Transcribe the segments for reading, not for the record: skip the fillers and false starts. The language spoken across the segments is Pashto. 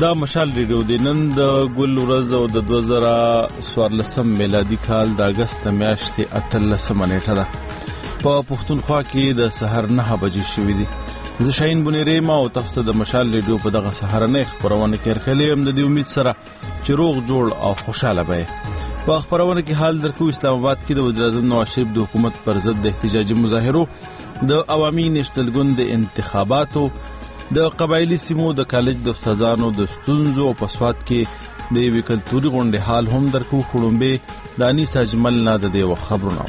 دا مشال ریډیو د نن د ګل ورځ او د 2014 میلادي کال د اگست میاشتې 18 نیټه ده. په پښتونخوا کې د سحر 9 بجې شوې دي. زه شاهین بنيري ما او تاسو د مشال ریډیو په دغه سحرنه خبرونه کې ورکلې هم د دې امید سره چې روغ جوړ او خوشاله وي. په خبرونه کې حال درکو اسلام آباد کې د وزیر اعظم نواز شریف د حکومت پر ضد د احتجاجي مظاهرو، د عوامي نېشنل ګوند د انتخاباتو، د قبایلی سیمو د کالج د استادانو د ستونزو په سواد کې د یوې کلتوري غونډې حال هم درکو. خړومبه دانی ساجمل نه د دې خبرونه.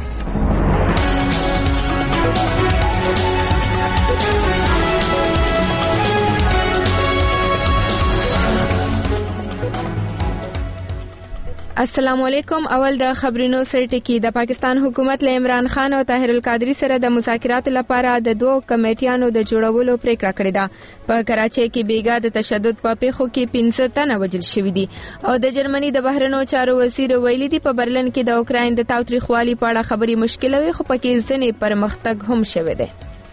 السلام علیکم. اول د خبرونو سرټکی. د پاکستان حکومت له عمران خان او طاهر القادری سره د مذاکرات لپاره د دوه کمیټیانو د جوړولو پریکړه کړې ده. په کراچۍ کې بیګا د تشدد په پیښو کې 15 تنه وژل شوي دي او د جرمني د بهرنیو چارو وزیر ویلي دي په برلین کې د اوکراین د تاوتریخوالي په اړه خبري مشکل وي، خو پکې ځنې پرمختګ هم شوی دی.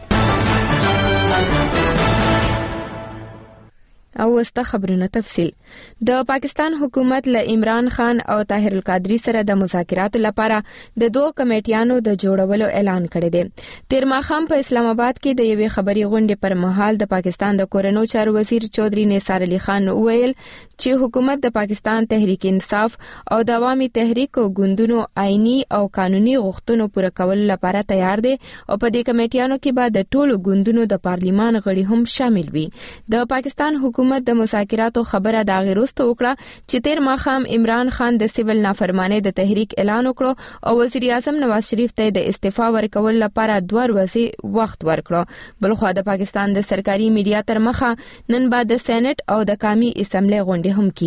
او وسته خبرونه تفصیل. د پاکستان حکومت له عمران خان او طاهر القادری سره د مذاکراتو لپاره د دوه کمیټیانو د جوړولو اعلان کړی دی. تیر ماښام په اسلام آباد کې د یوې خبري غونډې پر مهال د پاکستان د کورنیو چارو وزیر چودھری نثار علي خان وویل چې حکومت د پاکستان تحریک انصاف او د عوامي تحریک ګوندونو آئینی او قانوني غوښتنو پوره کولو لپاره تیار دی او په دې کمیټیانو کې به د ټولو ګوندونو د پارلیمان غړي هم شامل وي. د پاکستان حکومت د مذاکراتو خبره د غیرست وکړه چې تیر ماښام عمران خان د سیول نافرمانی د تحریک اعلان وکړو او وزیر اعظم نواز شریف ته د استعفا ورکول لپاره 2 ورځې وخت ورکړو. بلخو د پاکستان د سرکاري میډیا تر مخه نن بعد د سېنات او د قومي اسمبلی غونډې هم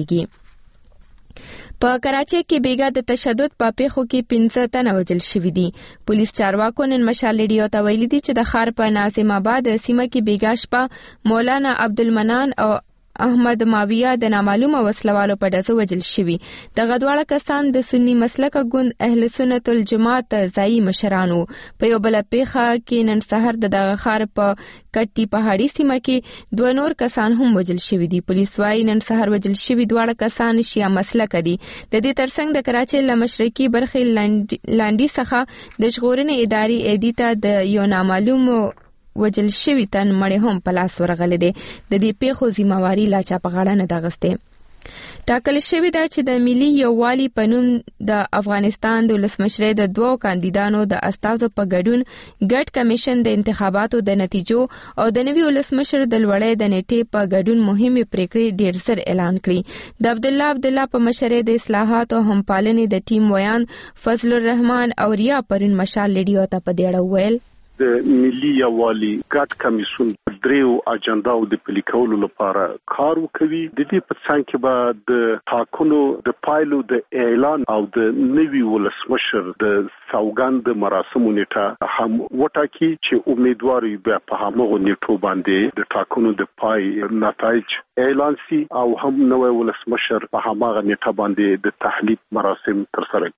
کیږي. په کراچۍ کې بیګا د تشدد په پیښو کې 15 تنه وژل شوي دي. پولیس چارواکو نن مشال ریډیو ته ویلي دي چې د ښار په ناظم آباد سیمه کې بیګا شپه مولانا عبدالمنان او احمد ماویہ د نامعلومه وسلوالو په ډزو وژل شوي. دغه دواړه کسان د سنی مسلک ګوند اهل سنت الجماعت ځایي مشرانو. په یو بل پیښه کې نن سحر دغه ښار په کټي پهاړي سیمه کې 2 نور کسان هم وژل شوي دي. پولیس وايي نن سحر وژل شوي دواړه کسان شیعه مسلک دي. د دې ترڅنګ د کراچۍ له مشرقي برخې لاندې څخه د ژغورنې ادارې ایدي ته د یو نامعلوم وجل شوی تن مړی هم په لاس ورغلی دی. د دې پیښو ذمہواری لا چا په غاړه نه ده اخیستې. ټاکل شوی ده چې د ملي یووالي په نوم د افغانستان د ولسمشرۍ د 2 کاندیدانو د استازو په ګډون ګډ کمیشن د انتخاباتو د نتیجو او د نوي ولسمشر د لوړۍ د نیټې په ګډون مهمه پریکړې ډیر زر اعلان کړي. د عبدالله په مشرۍ د اصلاحات او همپالنې د ټیم ویان فضل الرحمن او ریا پرون مشال ریډیو ته په دیړه ویل د ملي یووالي ګډ کمیسیون دریو اجنډاو د پلي کولو لپاره کار وکوي. د دې په څنګ کې به د ټاکنو د پایلو د اعلان او د نوي ولسمشر د سوګند مراسمو نیټه هم وټاکي چې امیدوار وي په هغه نیټو باندې د ټاکنو د پای نتایج اعلان شي او هم نوی ولسمشر په هغه نیټه باندې د تحلیف مراسم ترسره.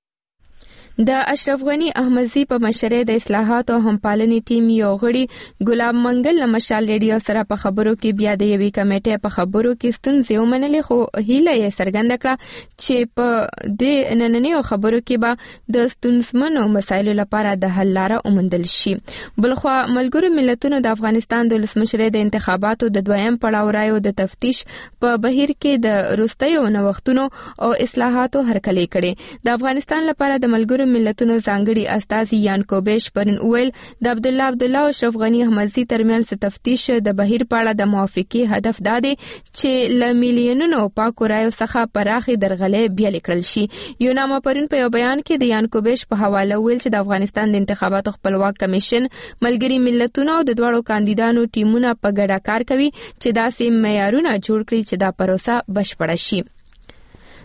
د اشرف غنی احمدزی په مشرۍ د اصلاحات او همپالنې ټیم یو غړي ګلاب منګل له مشال ریډیو سره په خبرو کې بیا د یوې کمیټې په خبرو کې ستونزې ومنلې، خو هیله یې څرګنده کړه چې په دې نننیو خبرو کې به د ستونزمنو مسایلو لپاره د حل لاره وموندل شي. بلخو ملګرو ملتونو د افغانستان د ولسمشرۍ د انتخاباتو د 2یم پړاو رایو د تفتیش په بهیر کې د وروستیو نوښتونو او اصلاحاتو هرکلی کړي. د افغانستان لپاره د ملګرو ملتونو ځانګړي استازي یان کوبیش پرون ویل د عبدالله او اشرف غنی احمدزی ترمنځ تفتیش د بهیر په اړه د موافقې هدف دا دی چې ل میلیونونو پاکو رایو څخه پراخي درغلې بیا لیکل شي. یو نامه پرون په یو بیان کې د یان کوبیش په حواله ویل چې د افغانستان د انتخاباتو خپلواک کمیشن ملګري ملتونو او د دوړو کاندیدانو ټیمونه په ګډه کار کوي چې داسې معیارونه جوړ کړي چې دا پروسه بشپړه شي.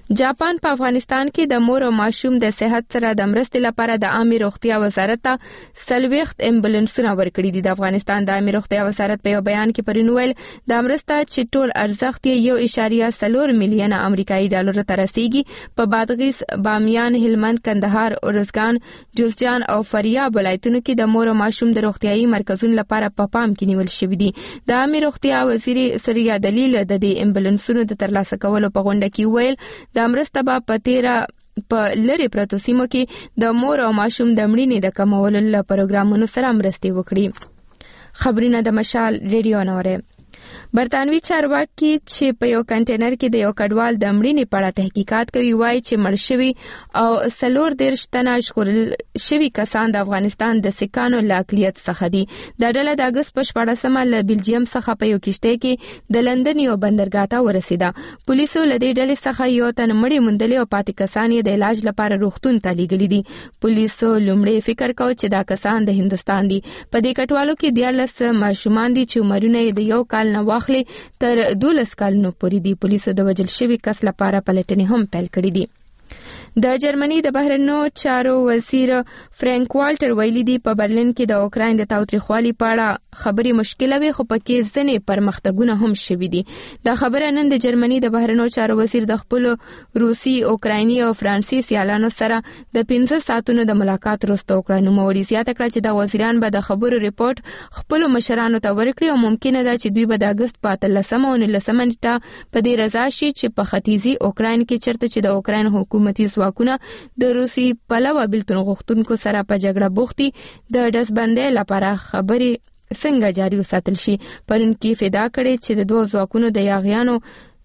جاپان په افغانستان کې د مور او ماشوم د صحت سره د مرستې لپاره د عامه روغتیا وزارت ته 40 امبولانسونه ورکړي دي. د افغانستان د عامه روغتیا وزارت په یو بیان کې پرون ویل د مرسته چې ټول ارزښت یې 1.4 میلیونه امریکایي ډالر ته رسیدي په بادغیس، بامیان، هلمند، کندهار، ارزګان، جوزجان او فاریاب ولایتونو کې د مور او ماشوم د روغتیايي مرکزونو لپاره په پام کې نیول شوی دي. د عامه روغتیا وزیر سریه دلیل د دې امبولانسونو د ترلاسه کولو په غونډه کې ویل د مرسته په لری پروتو سیمو کې د مور او ماشوم د مړینې د کمولو لپاره پروګرامونو سره مرسته وکړي. خبرونه د مشال ریډیو نوره. برتانوي چارواکي چې په یو کنټینر کې د یو کډوال د مړینې په اړه تحقیقات کوي وایي چې مړ شوی او 14 تنه ژغورل شوي کسان د افغانستان د سکانو له اقلیت څخه دي. د ډله د اګست په 14مه له بلجیم څخه په یو کشته کې د لندن یو بندرګاه ته ورسیده. پولیسو له دې ډلې څخه یو تن مړی موندلی او پاتې کسان یې د علاج لپاره روغتون ته لیږلي دي. پولیسو لومړی فکر کاوه چې دا کسان د هندستان دي. په دې کټوالو کې 14 ماشومان دي چې عمرونه یې د 1 کال نه واخلي تر 12 کالونو پورې دي. پولیسو د وژل شوي کس لپاره پلټنې هم پیل کړې دي. د جرمني د بهرنیو چارو وزیر فرانک والټر ویلي دی په برلین کې د اوکراین د تاوتریخوالي په اړه خبرې مشکله وي، خو پکې ځینې پرمختګونه هم شوي دي. دا خبره نن د جرمني د بهرنیو چارو وزیر د خپل روسي، اوکرایني او فرانسوي سیالانو سره د 15 ساعتونو د ملاقات وروسته وکړه. نوموړي زیاته کړه چې د وزیران به د خبرو ریپورت خپل مشرانو ته ورکړي او ممکنه ده چې دوی به د اګست په 13 او 19 نیټه په دې رضا شي چې په ختیځي اوکراین کې چرته چې د اوکراین حکومتي ځواکونه د روسي پلوه بلتون غوښتونکو سره په جګړه بوختي د دسبندۍ لپاره خبرې څنګه جاري وساتل شي. پرون کې فدا کړي چې د دوه ځواکونو د یاغیانو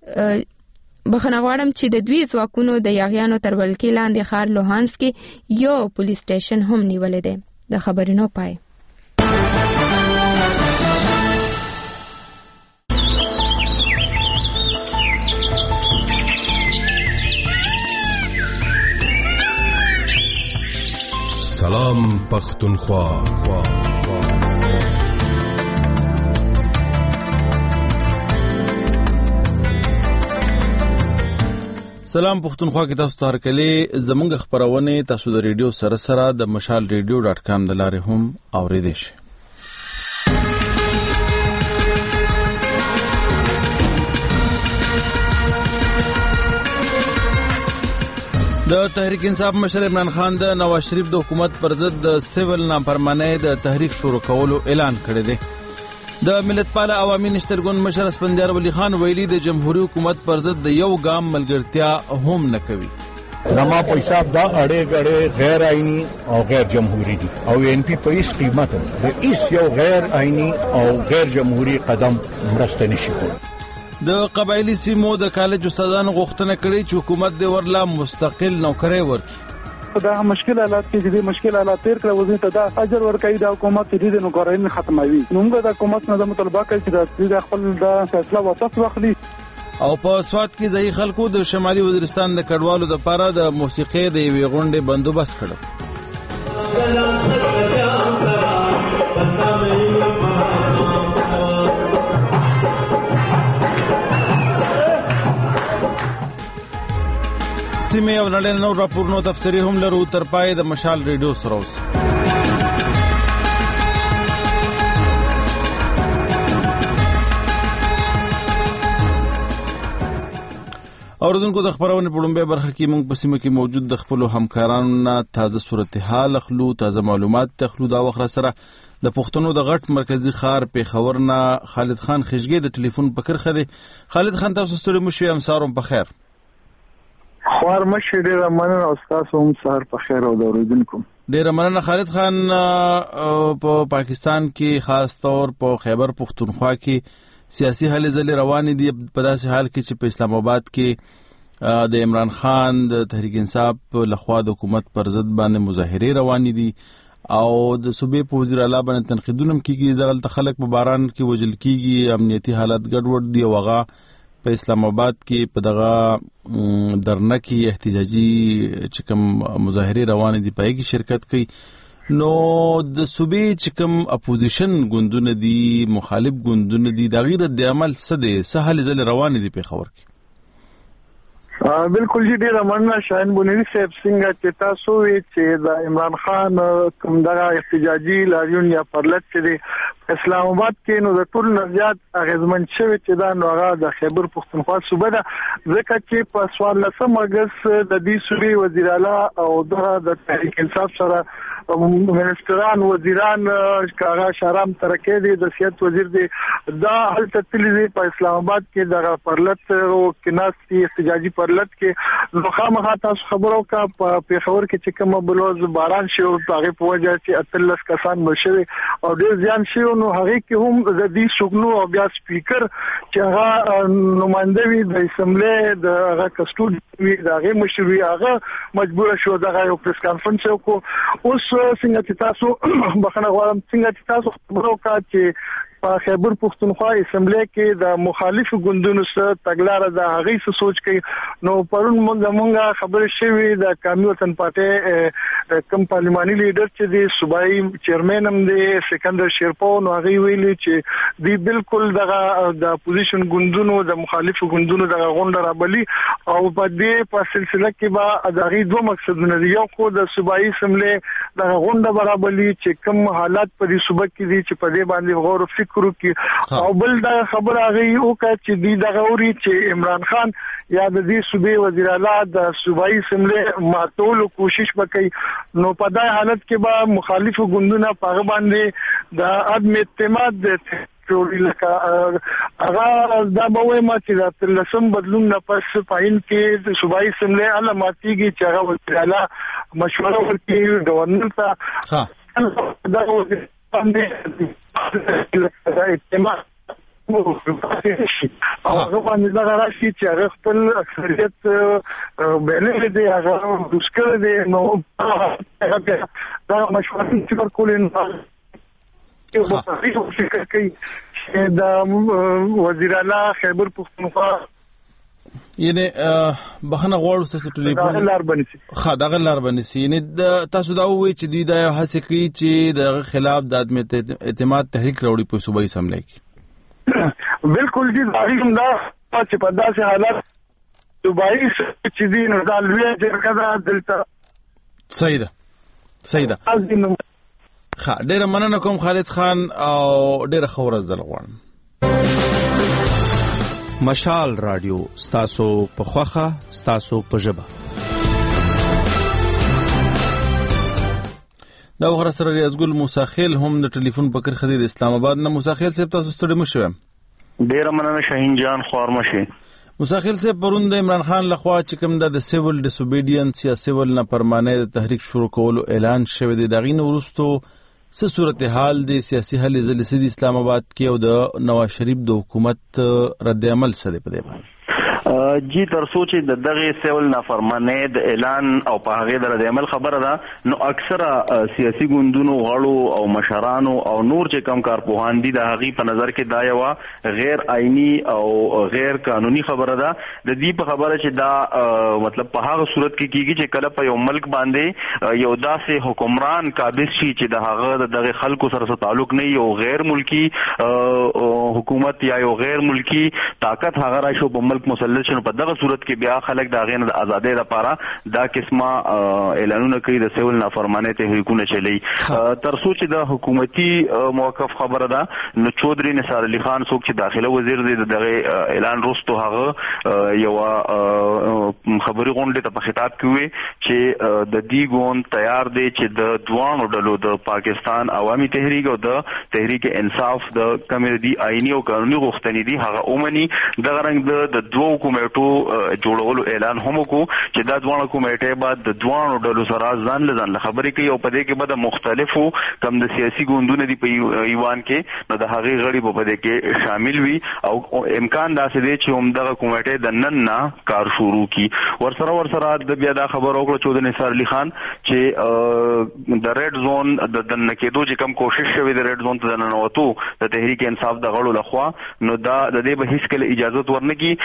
بخښنه غواړم چې د دوی ځواکونو د یاغیانو تر ولکې لاندې ښار لوهانس کې یو پولیس سټیشن هم نیولې دی. د خبرونو پای. سلام پختونخوا. سلام پختونخوا کې تاسو ته هرکلی. زمونږ خبرونه تاسو د ریډیو سره د mashalradio.com د لارې هم اوریدئ شئ. د تحریک انصاف مشر عمران خان د نواز شریف د حکومت پر ضد د سیول نافرمانی د تحریک شروع کولو اعلان کړی دی. د ملتپال عوامي نشترګون مشر اسفندیار ولی خان ویلي د جمهوریت حکومت پر ضد د یو ګام ملګرتیا هم نه کوي. زما په حساب دا اړې غړې غیر آئینی او غیر جمهوری دي او ان پی په هیڅ قیمت د هیڅ یو غیر آئینی او غیر جمهوری قدم مرسته نشي کولی. د قبایلی سیمو د کالج استادانو غوښتنه کړې چې حکومت د ورلا مستقل نوکری ورکړي. دا مشکل حالات کې دې مشکل حالات تیر کړو وزیر ته دا اجر ورکړي د حکومت دې نوکری نه ختموي. موږ د حکومت نه د مطالبه کوي چې د خپل د فیصله واپس واخلي. او په سواد کې ځای خلکو د شمالي وزیرستان د کډوالو لپاره د موسیقي د یوې غونډې بندوبست کړو. سیمه او نړۍ نور راپورونو تفسیری هم لرو. تر پای د مشال ریډیو سره اوس. اوردونکو د خبرونه په لومړی برخه کې موږ په سیمه کې موجود د خپل همکارانو نه تازه صورتحال اخلو، تازه معلومات تخلو. دا وخت سره د پښتنو د غټ مرکزی ښار پیښور نه خالد خان خشګي د ټلیفون په کرخه دی. خالد خان تاسو ستړي مو شئ، امسارم په خیر. خوار مشه ډیره مننه او تاسو هم سهار په خیر او اوریدونکو. ډیره مننه. خالد خان په پاکستان کې خاص طور په خیبر پختونخوا کې سیاسي هلې ځلې روانې دي په داسې حال کې چې په اسلام آباد کې د عمران خان د تحریک انصاف لخوا د حکومت پر ضد باندې مظاهرې روانې دي او د صوبې په وزیر اعلی باندې تنقیدونه کیږي. دغلته خلک په باران کې وجل کیږي، امنیتي حالت ګډوډ دي او هغه په اسلام آباد کې په دغه درنه کې احتجاجي چې کوم مظاهرې روانې دي پای کې شرکت کوي. نو د صوبې چې کوم اپوزیشن ګوندونه دي، مخالف ګوندونه دي، دا غیر د عمل څه دي، څه هلې ځلې روانې دي پیښور کې؟ بالکل جی ډیر مننه شاهین بونیری صاحب څنګه چې تاسو وی چې د عمران خان کوم دغه احتجاجي لاریون یا پرلط چې اسلام آباد کې نو د ټول نزيات اغیزمن شوی چې دا نو هغه د خیبر پختونخوا صوبه ده ځکه چې په 14 اگست د دې صوبې وزیر اعلی او د تحریک انصاف سره منستران وزیران کاغه شرم ترکه دي د سیاست وزیر دي دا حل تطلیزي په اسلام آباد کې د پرلط او کناستي احتجاجي پرلط کې نو خامخا تاسو خبرو کا په پیښور کې چې کوم بلوز باران شي او هغه په وجه چې اتلس کسان مشوي او ډیر ځان شي نو هغه کې هم د دې شغلو او بیا سپیکر چې هغه نمائنده وي د اسمبلی د هغه کسټوډي وي د هغه مشروي هغه مجبور شو دغه یو پریس کانفرنس وکړو اوس څنګه چې تاسو بخنه غواړم څنګه چې تاسو خبرو کا چې په خیبر پختونخوا اسمبلی کې د مخالفو ګوندونو سره تګلارې د هغه څه سوچ کوي نو پرون موږ خبرې شوې د قومي وطن پارټي کم پارلماني لیډر چې دی صوبایي چیرمن هم دی سکندر شیرپو نو هغه ویلي چې دی بالکل د اپوزیشن ګوندونو د مخالفو ګوندونو د غونډه رابلی او په دې په سلسله کې به د هغه دوه مقصدونه دي یو خو د صوبایي اسمبلی د غونډه برابرلی چې کوم حالات په دې صوبه کې دي چې په دې باندې غور او فکر وکړي او بل دا خبر هغه یو چې دی دغه اوري چې عمران خان یا د دې صوبې وزیر اعلی د صوبایي اسمبلی ماتول کوشش وکړي نو په دای حالت کې به مخالفو ګوندونه په باندې د عدم اعتماد جوړی لکه هغه دا به وایم چې د لسم بدلون نه پس پاین کې د صوبایي اسمبلی علاماتيږي چې هغه وزیر اعلی مشوره ورکړي گورنر ته دا باندې اعتماد او هغه باندې دا راشي چې هغه خپل اکثریت بلل دي هغه مشکل دي نو دا مشوره چې ورکول نه یو په فکر کې د وزیر اعلی خیبر پختونخوا یعنی بخنه غواړو ستاسو ټلیفون دغه لار بنسي یعنی تاسو دا وایي چې دوی دا هڅه کوي چې د خلاف د عدم اعتماد تحریک راوړي په صوبایي اسمبلی کې بالکل دي تاریخ دا چې په داسې حالات صوبایي چې دي نو دا لوی جرګه ده دلته صحیح ده ډېر مننه کوم خالد خان او ډېر خورز دل غواړم مشال رادیو ستاسو په خوخه ستاسو په ژبه دا وخت سره ریاض ګل موسی خیل هم د ټلیفون په کرخه د اسلام آباد نه موسی خیل صاحب تاسو ستړي مشوي ډیر مننه شاهین جان خوارمشي موسی خیل صاحب پرون د عمران خان لخوا چې کوم د سیول ډیسوبیډینس یا سیول نه پرمانه د تحریک شروع کولو اعلان شوی دی دغه نورستو څه صورتحال د سیاسي حل زلسي د اسلام آباد کې او د نواز شریف د حکومت رد عمل سره په دی جی تر سوچ د دغه سیول نافرمانه د اعلان او په هغه د رد عمل خبره ده نو اکثره سیاسي ګوندونو غړو او مشرانو او نور چې کم کارپوهان دي د هغه په نظر کې دا یو غیر آئینی او غیر قانوني خبره ده د دې په خبره چې دا مطلب په هغه صورت کې کیږي چې کله په یو ملک باندې یو داسې حکمران قابض شي چې د هغه دغه خلکو سره تعلق نه یو غیر ملکی حکومت یا یو غیر ملکی طاقت هغه راشي په ملک مسلط شنو په دغه صورت کې بیا خلک د غین د ازادۍ لپاره دا قسمه اعلانونه کوي د سیول نافرمانه تحریکونه چلی تر سوچ د حکومتي موقف خبره ده نو چودري نثار علي خان څوک چې داخله وزیر دی دغه اعلان وروسته هغه یو خبري غونډه ته په خطاب کوي چې د دې ګوند تیار دی چې د دوانو ډلو د پاکستان عوامي تحریک او د تحریک انصاف د کمیډي آئینی او قانوني غوښتنې دي هغه اومني د رنګ د دوه کمیټو جوړولو اعلان هم وکړو چې دا دوه کمیټې بعد د دوه ډلو سره ځان له خبرې کوي او په دې کې به د مختلفو کم د سیاسي ګوندونو دی په ایوان کې نو د هغه غړي په دې کې شامل وي او امکان داسې دی چې هم دغه کمیټې د نن نه کار شروع کی ورسره د بیا دا خبر وکړو چې د نثار علي خان چې د ریډ زون د نکېدو چې کم کوشش شوی د ریډ زون ته ننوتو د تحریک انصاف د غړو لخوا نو دا د دې به هیڅ کله اجازه ورنکړي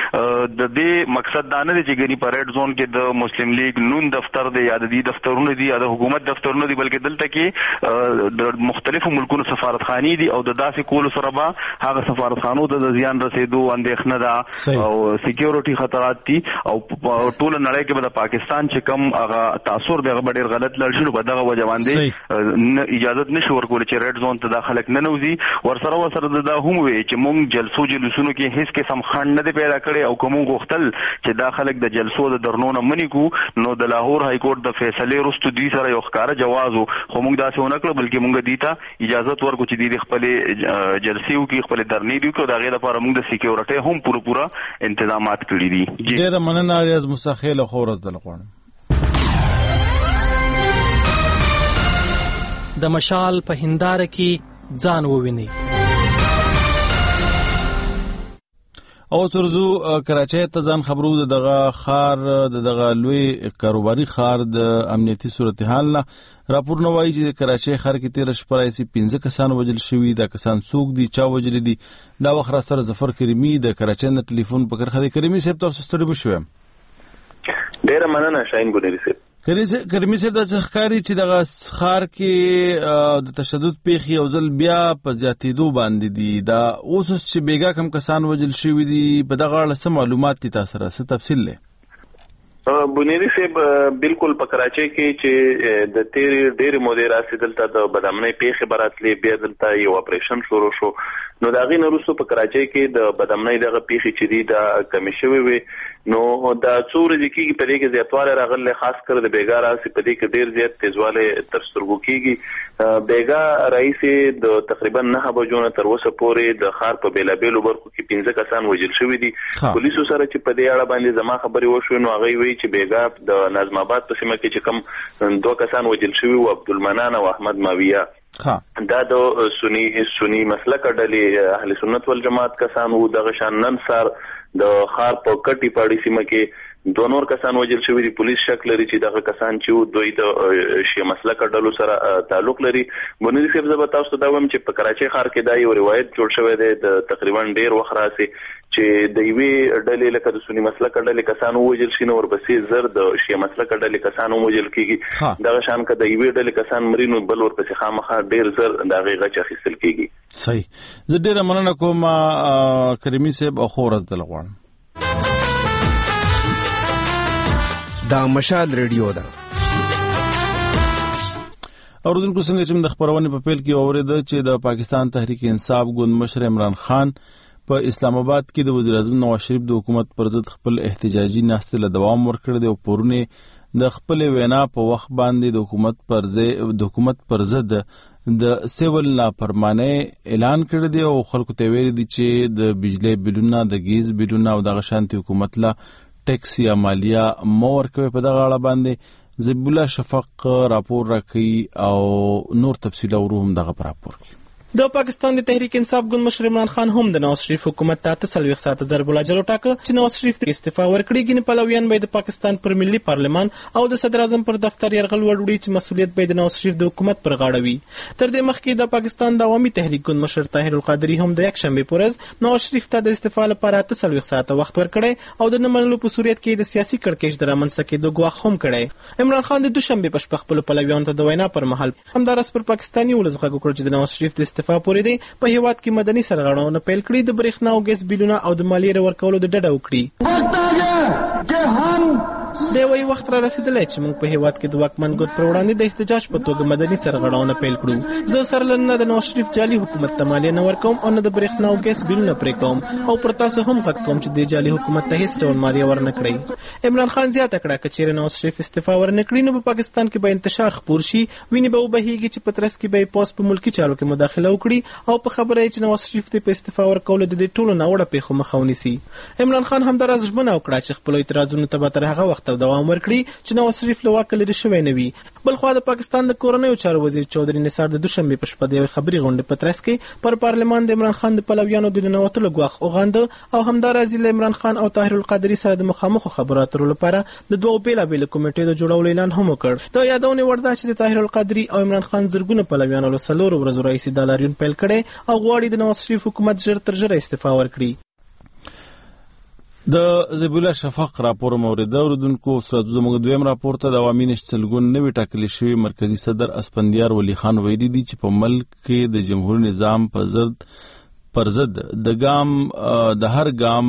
د دې مقصد دا نه دی چې ګني په ریډ زون کې د مسلم لیگ نون دفتر دی یا د دې دفترونه دي یا د حکومت دفترونه دي، بلکې دلته کې د مختلفو ملکونو سفارتخانې دي او د داسې کولو سره به هغه سفارتخانو ته د زیان رسیدو اندېښنه ده او سکیورټي خطرات دي او ټول نړۍ کې به د پاکستان چې کم هغه تاثیر دی هغه ډېر غلط لړ شي، په دغه وجه باندې اجازه نشي ورکول چې ریډ زون ته دا خلک نه نوځي. ورسره دا هم وي چې مونږ جلسونو کې هیڅ قسم خنډ نه دی پیدا کړی او کوم غوښتل چې دا خلک د جلسو د درنونه منی کو نو د لاهور های کورټ د فیصله وروسته دوی سره یو ښکارا جواز خو موږ داسې ونه کړو، بلکې موږ دیته اجازه ورکو چې د خپل جلسې او کې خپل درنې دی کو دا غیر لپاره موږ د سکیورټي هم پوره تنظیمات کړی دي. ډیر مننه ریاض مستخیل خورز د لغوان د مشال په هنداره کې ځان وویني. او ترزو کراچۍ ته ځان خبرو دغه خار دغه لوی کاروباري خار د امنیتي صورتحال نه راپور نه وایي چې کراچۍ خار کې 13 شپه راځي 15 کسان وجل شوي. دا کسان څوک دي چا وجل دي دا وخت را سره ظفر کریمی د کراچۍ نه ټلیفون پکړ خدي کریمی صاحب تاسو ستړي بشوم. ډیر مننه شاهین ګونری صاحب. کریمی صاحب د ځخکاری چې د خار کې د تشدد پیخي او ځل بیا په زیاتېدو باندې دي دا اوس چې بیګا کم کسان وجل شوي دي په دغه اړه څه معلومات دي تاسو سره څه تفصیل لري؟ بنيري صاحب بالکل په کراچۍ کې چې د ډېر مودې راځي دلته د بدامنۍ پیښې براتلې بیا دلته یو اپریشن شروع شو نو دا غي نورسته په کراچۍ کې د بدامنۍ دغه پیښې چې دي دا کمی شوی وي نو دا څور دي کې په دې کې زیاتواله راغله خاص کر د بیګا راځي په دې کې ډېر زیات تیزواله تر سترګو کېږي. بیګا رئیس د تقریبا 9 بجو نه تر اوسه پورې د خار په بیلابېلو برخو کې 15 کسان وژل شوي دي. پولیسو سره چې په دې اړه باندې زما خبري وشو نو هغه وی چې بیګا د نظم آباد په سیمه کې چې کم 2 کسان وژل شوي او عبدالمنان او احمد ماویہ دا د سنی مسلک ډلې اهل سنت والجماعت کسان وو. دغه شان نن سار د خار په کټي پاړي سیمه کې 2 نور کسان وژل شوي دي. پولیس شک لري چې دغه کسان چې دوی د شی مسلک ډلو سره تعلق لري. بنيري صاحب زه به تاسو ته دا وایم چې په کراچۍ ښار کې دا یو روایت جوړ شوی دی د تقریبا ډیر وخت راځي چې د یوې ډلې لکه د سنی مسلک ډلې کسان وژل شي نو ورپسې زر د شی مسلک ډلې کسان وژل کیږي. دغه شان که د یوې ډلې کسان مرینو بل ورپسې خامخا ډیر زر دغه غچ اخیستل کیږي. صحیح. زه ډیر مننه کوم کریمی صاحب او خورز دلغوان. دا مشال ریډیو ده. اوردونکو څنګه چې د خبرونه په پیل کې اوریدل چې د پاکستان تحریک انصاف ګوند مشر عمران خان په اسلام آباد کې د وزیر اعظم نواز شریف د حکومت پر ضد خپل احتجاجي ناستې له دوام ورکړ دی او پورونه د خپل وینا په وخت باندې د حکومت پر ضد د سیول نافرمانی اعلان کړی دی او خلکو ته ویلي دي چې د بجلی بلونه د ګیز بلونه او دغه شانتي حکومت لا ټیکس یا مالیه مور کوي. په دغه اړه باندې زبیلا شفق راپور راکړي او نور تفصیل او هم دغه راپور کوي. د پاکستان د تحریک انصاف ګوند مشر عمران خان هم د نواز شریف حکومت ته 43 ساعته ضرب العجل ټاکه چې نواز شریف د استعفا ورکړي ګنې پلویان به د پاکستان پر ملي پارلمان او د صدر اعظم پر دفتر يرغل وړوي چې مسؤلیت به د نواز شریف د حکومت پر غاړه وي. تر دې مخکې د پاکستان د عوامي تحریک ګوند مشر طاهر القادری هم د یک شنبه پورز نواز شریف ته د استعفا لپاره 43 ساعته وخت ورکړي او د نمنلو په صورت کې د سیاسي کړکېچ د رامنځته کېدو ګواښ هم کړي. عمران خان د دوشنبه په شپه خپل پلویان ته د وینا پر مهال همدارس پر پاکستاني ولس غږ وکړ چې د نواز شریف د استعفا پورې دی په هیواد کې مدني سرغړونه پیل کړي د برېښنا او ګیس بلونه او د مالیې ورکولو د ډډه وکړي. د وی وخت را رسیدلی چې موږ په هیواد کې د واکمن ګوند پر وړاندې د احتجاج په توګه مدني سرغړونه پیل کړو. زه سره نه د نواز شریف جعلي حکومت ته مالیه نه ورکوم او نه د برېښنا او ګیس بلونه پرې کوم او پر تاسو هم غږ کوم چې د جعلي حکومت ته هیڅ ډول مالیه ورنه کړئ. عمران خان زیاته کړه چې چیرې نواز شریف استعفا ورنه کړي نو په پاکستان کې به انتشار خپور شي، ویني به وبهیږي چې په ترڅ کې به پوس په ملکی چارو کې مداخله وکړي او په خبره چې نواز شریف ته په استعفا ورکول د دې ټولو ناوړه پیښو مخه ونیسي. عمران خان هم دراز ژمنه وکړه چې خپل اعتراضونو ته به تر هغه وخت دوام ورکړي چې نواز شریف له واکه لرې شوی نه وي. بلخوا د پاکستان د کورنیو چارو وزیر چودري نثار د دوشنبه په شپه د یوې خبري غونډې په ترڅ کې پر پارلمان د عمران خان د پلویانو د ننوتلو ګواښ وغانده او همداراز له عمران خان او طاهر القادری سره د مخامخ خبرو اترو لپاره د دوه بیلابېل کمیټې د جوړولو اعلان هم وکړ. دا یادونه ورده چې د طاهر القادری او عمران خان زرګونه پلویانو له 4 ورځو راهیسې د لاریون پیل کړي او غواړي د نواز شریف حکومت ژر تر ژره استعفا ورکړي. د زبیلا شفق راپور مورد اوردونکو سره زموږ دویم راپور ته د عوامي نشنل ګوند نوی ټاکل شوی مرکزی صدر اسفندیار ولی خان ویلي دي چې په ملک کې د جمهوریت نظام پر ضد د هر ګام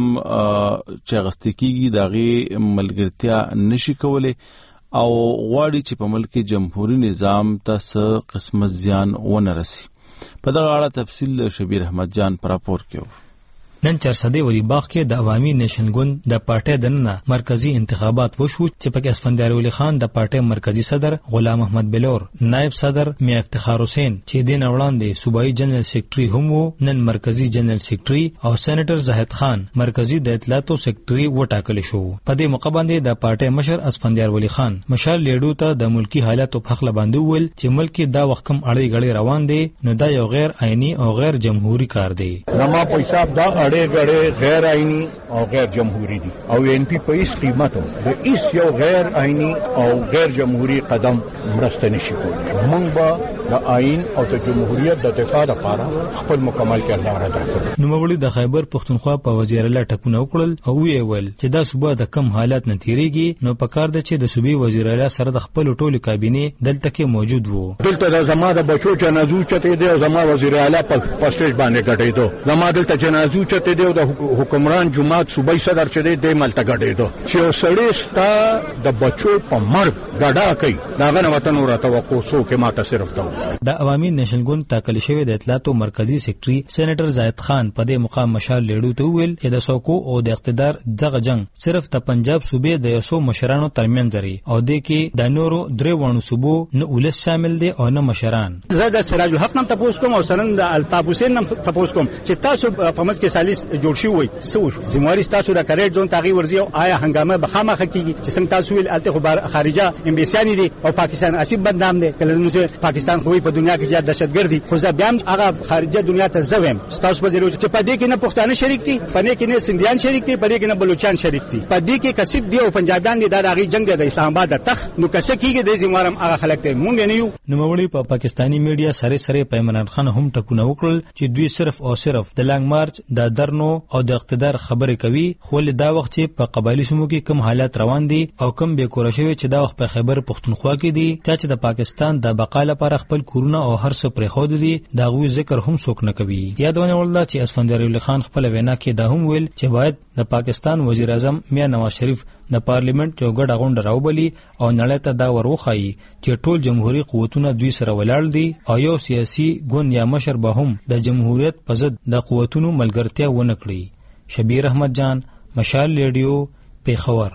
چې غستې کیږي دغه ملګرتیا نشي کولای او غواړي چې په ملک کې جمهوریت نظام ته څه قسم زیان ونه رسي. په دغه اړه تفصیل شبیر احمد جان پر راپور کې نن چرسدې ولی باغ کې د عوامي نشنل ګوند د پارټۍ دننه مرکزی انتخابات وشو چې پکې اسفندیار ولی خان د پارټۍ مرکزی صدر، غلام احمد بلور نائب صدر، میا افتخار حسین چې دین وړاندې صوبایي جنرال سیکریټري هم وو، نن مرکزی جنرال سیکریټري او سېنیټر زاهد خان مرکزی د اطلاعاتو سیکریټري وټاکل شو. په دې موقع باندې د پارټۍ مشر اسفندیار ولی خان مشال لیډو ته د ملکی حالاتو په خله باندې ویل چې ملک دا وخت کم اړې غړې روان دي، نو دا یو غیر آئینی او غیر جمهوری کار دی. زما په حساب دا اړې غړې غیر آئینی او غیر جمهوری دي او ان پی په هیڅ قیمت د هیڅ یو غیر آئینی او غیر جمهوری قدم مرسته نشي کولی. موږ به د آئین او د جمهوریت د دفاع لپاره خپل مکمل کردار ادا کوو. نوموړي د خیبر پښتونخوا په وزیر الله ټکونه وکړل او ویل چې دا صوبه د کم حالات نه تیریږي، نو پکار ده چې د صوبې وزیر الله سره د خپل ټولو کابینه دلته کې موجود وو. دلته د زما د بچو جنازو چته دی او زما وزیر الله په سټیج باندې غټېدو. زما دلته جنازو چته دی او د حکمران جماعت صوبایي صدر چې دی ملته غټېدو چې سړی ستا د بچو په مرګ غډا کوي. داغه نه وطن ورته توقع سو کې ماته صرف دا د عوامي نشنل ګوند ټاکل شوی د اطلاعاتو مرکزی سیکریټري سېنیټر زاهد خان په دې مقام مشال لیډو ته ویل چې د سوکو او د اقتدار دغه جنگ صرف د پنجاب صوبې د یسو مشرانو ترمنځ لري او د کې د نورو درې وانو صوبو نه ولس شامل دي او نه مشران. زه د سراج الحق نام تاسو کوم او سنن د الطاف حسین نام تاسو کوم چې تاسو په مس کې سالیس جوړ شي وي سو زمواري تاسو د کریډ زون تغي ورزي او آیا هنګامه بخامه خکېږي چې څنګه تاسو ویل الته خبر خارجه امبیسیانی دي او پاکستان اسیب بدنام دي کله نو پاکستان خو په دنیا کې زیات دهشتګردي خو ځا بیا هغه خارجه دنیا ته زویم تاسو په ضرورت چې په دې کې نه پښتانه شریک دي، په دې کې نه سندیان شریک دي، په دې کې نه بلوچستان شریک دي، په دې کې کسب دي او پنجابیان دي. دا هغه جنگ د اسلام آباد د تخ نو کسه کېږي د زموارم هغه خلک ته مونږ نه یو. نوموړي په پاکستانی میډیا سره پیمانان خان هم ټکونه وکړل چې دوی صرف او صرف د لانګ مارچ د درنو او د اقتدار خبرې کوي، خو له دا وخت چې په قبایلی سیمو کې کم حالات روان دي او کم به کور شوی چې دا وخت په خیبر پښتونخوا کې دي چې د پاکستان د بقا لپاره خپل کورونه او هر څه پرې خود دي، دا غوي ذکر هم څوک نه کوي. یادونه ولله چې اسفندیار ولی خان خپل وینا کې دا هم ویل چې باید د پاکستان وزیر اعظم میا نواز شریف د پارلیمنت یو ګډه غونډه راوبلي او نړۍ ته دا وروخایي چې ټول جمهوریت قوتونه دوی سره ولاړ دي او یو سیاسي ګوند یا مشر به هم د جمهوریت په ضد د قوتونو ملګرتیا ونه کړي. شبیر احمد جان، مشال ریډیو، پیښور.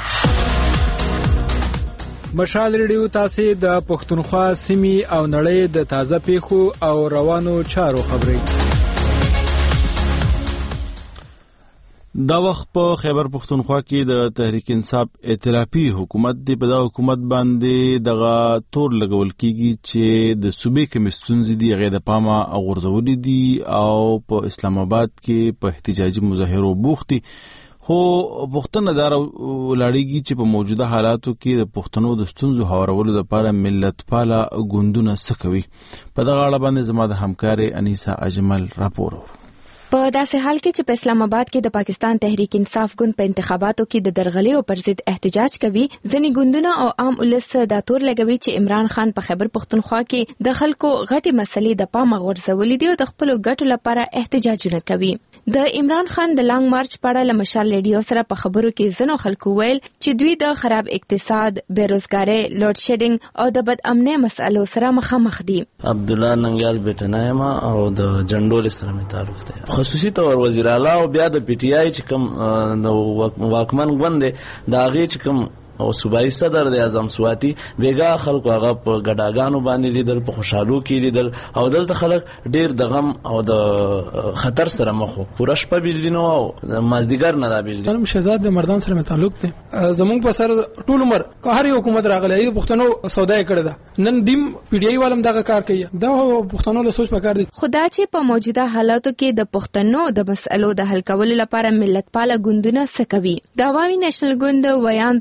مشال ریډیو تاسو د پښتونخوا سیمې او نړۍ د تازه پیښو او روانو چارو خبري. دا وخت په خیبر پښتونخوا کې د تحریک انصاف ائتلافي حکومت دی. په دا حکومت باندې دغه تور لګول کیږي چې د صوبې کمیسیون دي غیر د پامه غورځولې دي او په اسلام آباد کې په احتجاجي مظاهرو بوختي. خو پښتون دار ولاړیږي چې په موجوده حالاتو کې د پښتنو د ستونزو هوارولو لپاره ملت پاله ګوندونه سکوي. په دغه اړه باندې زما د همکار انیسا اجمل راپور. په داسې حال کې چې په اسلام آباد کې د پاکستان تحریک انصاف ګوند په انتخاباتو کې د درغلیو پر ضد احتجاج کوي، ځینې ګوندونه او عام ولس دا تور لګوي چې عمران خان په خیبر پښتونخوا کې د خلکو غټي مسلې د پامه غورځولې دي او د خپل ګټو لپاره احتجاجونه کوي. د عمران خان د لانګ مارچ په اړه له مشال ریډیو سره په خبرو کې ځینو خلکو ویل چې دوی د خراب اقتصاد، بیروزګاری، لوډ شیډینګ او د بد امنۍ مسالو سره مخامخ دي. عبد الله ننګیال بیٹنایم او د جندول سره می تعلق دی. خصوصي تور وزیر اعلی او بیا د پی ټی آی چې کوم نو واکمن غوند دا غي چې کوم او صوبایي صدر د اعظم سواتی بیګا خلکو هغه په ګډاګانو باندې لیدل، په خوشحالو کې لیدل او دلته خلک ډیر د غم او د خطر سره مخ وو. پوره شپه بجلی نو او مازدیګر نه دا بجلی. علم شهزاد د مردان سره تعلق دی. زمونږ په سر ټول عمر که هر حکومت راغلی د پښتنو سودا کړی دا نن دیم پی ډی آی والم دغه کار کوي. دا پښتنو له سوچ پکار دي. خدا چې په موجوده حالاتو کې د پښتنو د مسلو د حل کولو لپاره ملت پاله ګوندونه سکوي. د عوامي نېشنل ګوند ویان زاهد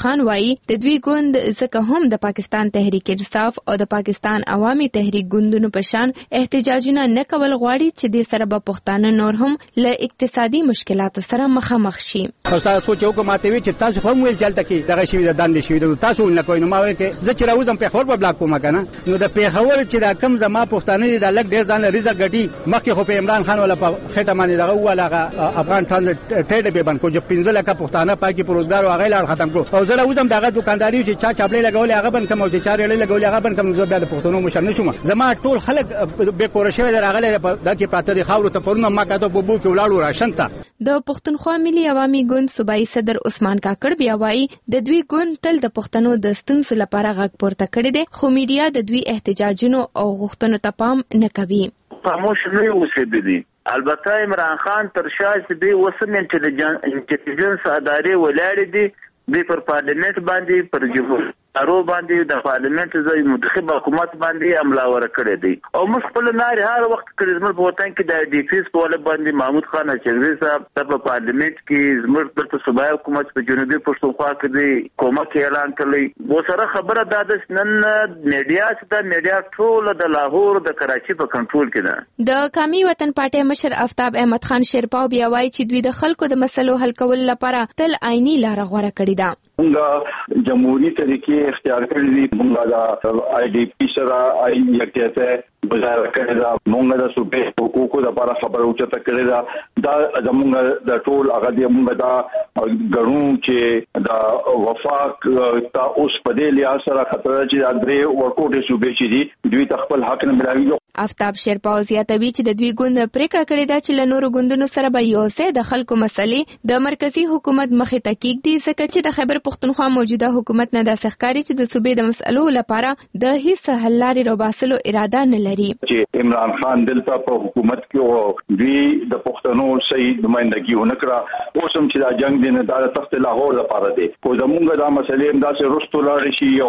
خان وایي د دوی ګوند ځکه هم د پاکستان تحریک انصاف او د پاکستان عوامي تحریک ګوندونو په شان احتجاجونه نه کول غواړي چې د سره به پښتانه نور هم له اقتصادي مشکلاتو سره مخامخ شي. تاسو سوچو کوم ماته وی چې تاسو هم ویل چلته کې دغه شی د دندې شی تاسو نه کوئ نو ما وایي چې زه چې راوځم په خبر په بلاک کوم کنه نو د پیښور چې دا کم زما پښتانه د لګ ډیر ځان ریزه غټي مخکې خو په عمران خان ولا په خټه باندې دغه والا افغان ټرانزیت ټریډ به باندې کو چې 15 لک پښتانه پاکي پروزګار او غیلا ختم کړو او زه راوځم دغه دکانداري چې چا چاپلې لګولې هغه بن کوم او چې چارې لګولې هغه بن کوم زه بیا د پښتنو مشر نشم. زما ټول خلک به کور شوی دراغله د کې پاتې د خاورو ته پرونه ما کاته په بو کې ولاړو راشنته. د پښتونخوا ملي عوامي ګوند صوبایي صدر عثمان کاکړ بیا وایي د دوی ګوند تل د پښتنو د ستونزو لپاره غږ پورته کړی دی خو میډیا د دوی احتجاجونو او غوښتنو ته پام نه کوي. خاموش نه اوسېدلی. البته عمران خان تر شا چې دی وسمن انټيليجنس ادارې ولاړې دي د پر پارلیمنت باندې پر جمهور ارو باندې د پارلیمنت ځای منتخب حکومت باندې عمله ور کړې دي او مخبل نار هر وخت کړي زموږ په وطن کې د ډي پی اس په ول باندې محمود خان چغزي صاحب په پارلیمنت کې زموږ د صوبایي حکومت په جنوبي پښتونخوا کې د کومک اعلان کړی و سره خبره د نن میډیا چې د میډیا ټول د لاهور د کراچي په کنټرول کې ده. د قومي وطن پارټي مشر آفتاب احمد خان شیرپاو بیا وایي چې دوی د خلکو د مسلو حل کول لپاره تل عیني لار غوړه کړې ده. موږ جمهوریت طریقې اختیار کړی دي. موږ دا آی ډی پی سره آی یکته بازار کړی دا موږ د صوبې حقوقو لپاره خبره اوچته کړی دا زموږ د ټول هغه دی موږ دا غړو چې دا وفاق تا اوس په دې لیا سره خطر چې درې ورکوټه صوبې چې دي دوی تخپل حق نه ملایوي. آفتاب شیرپاو زیاتوي چې د دوی ګوند پریکړه کړې ده چې له نورو ګوندونو سره به یو ځای د خلکو مسلې د مرکزی حکومت مخې ته کېږدي ځکه چې د خیبر پښتونخوا موجوده حکومت نه د سخکاري چې د صوبې د مسلو لپاره د هیڅ حل لارې روباسلو اراده نه لري. چې عمران خان دلته په حکومت کې دوی د پښتنو صحیح نمائندګي ونکړه اوس هم چې دا جنگ دی نه د تخت لاهور لپاره دی خو زمونږ دا مسلې هم داسې رستو لاړ شي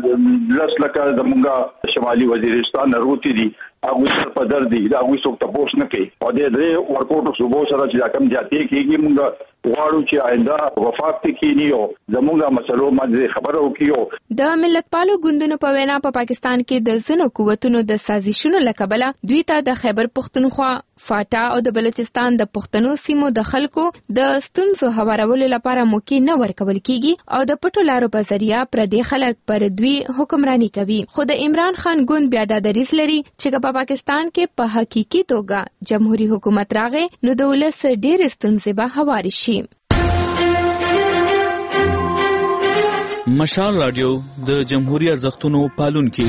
او لس لکه زمونږ شمالي وزیرستان روتي دي هغه په در دي دا هغه څوک تاسو نه کوي او د دې ورکوټو صوبو سره چې کم جاتي کېږي موږ غواړو چې آینده وفاق ته کېنیو زموږه مسلو باندې خبرو کیو. د ملتپالو ګوندونو په وینا په پاکستان کې د ځینو قوتونو د سازشونو لکبله دوی ته د خیبر پښتونخوا فاټا او د بلوچستان د پښتنو سیمو د خلکو د ستونزو هوارولو لپاره موقع نه ورکول کیږي او د پټو لارو په ذریعہ پر دې خلک پر دوی حکمرانی کوي. خو د عمران خان ګوند بیا د دریس لري چې په پاکستان کې په حقيقي توګه جمهوریت حکومت راغی نو د ولس ډېر ستونزې به هواري شي. مشال رادیو د جمهوریت ارزښتونو پالونکي.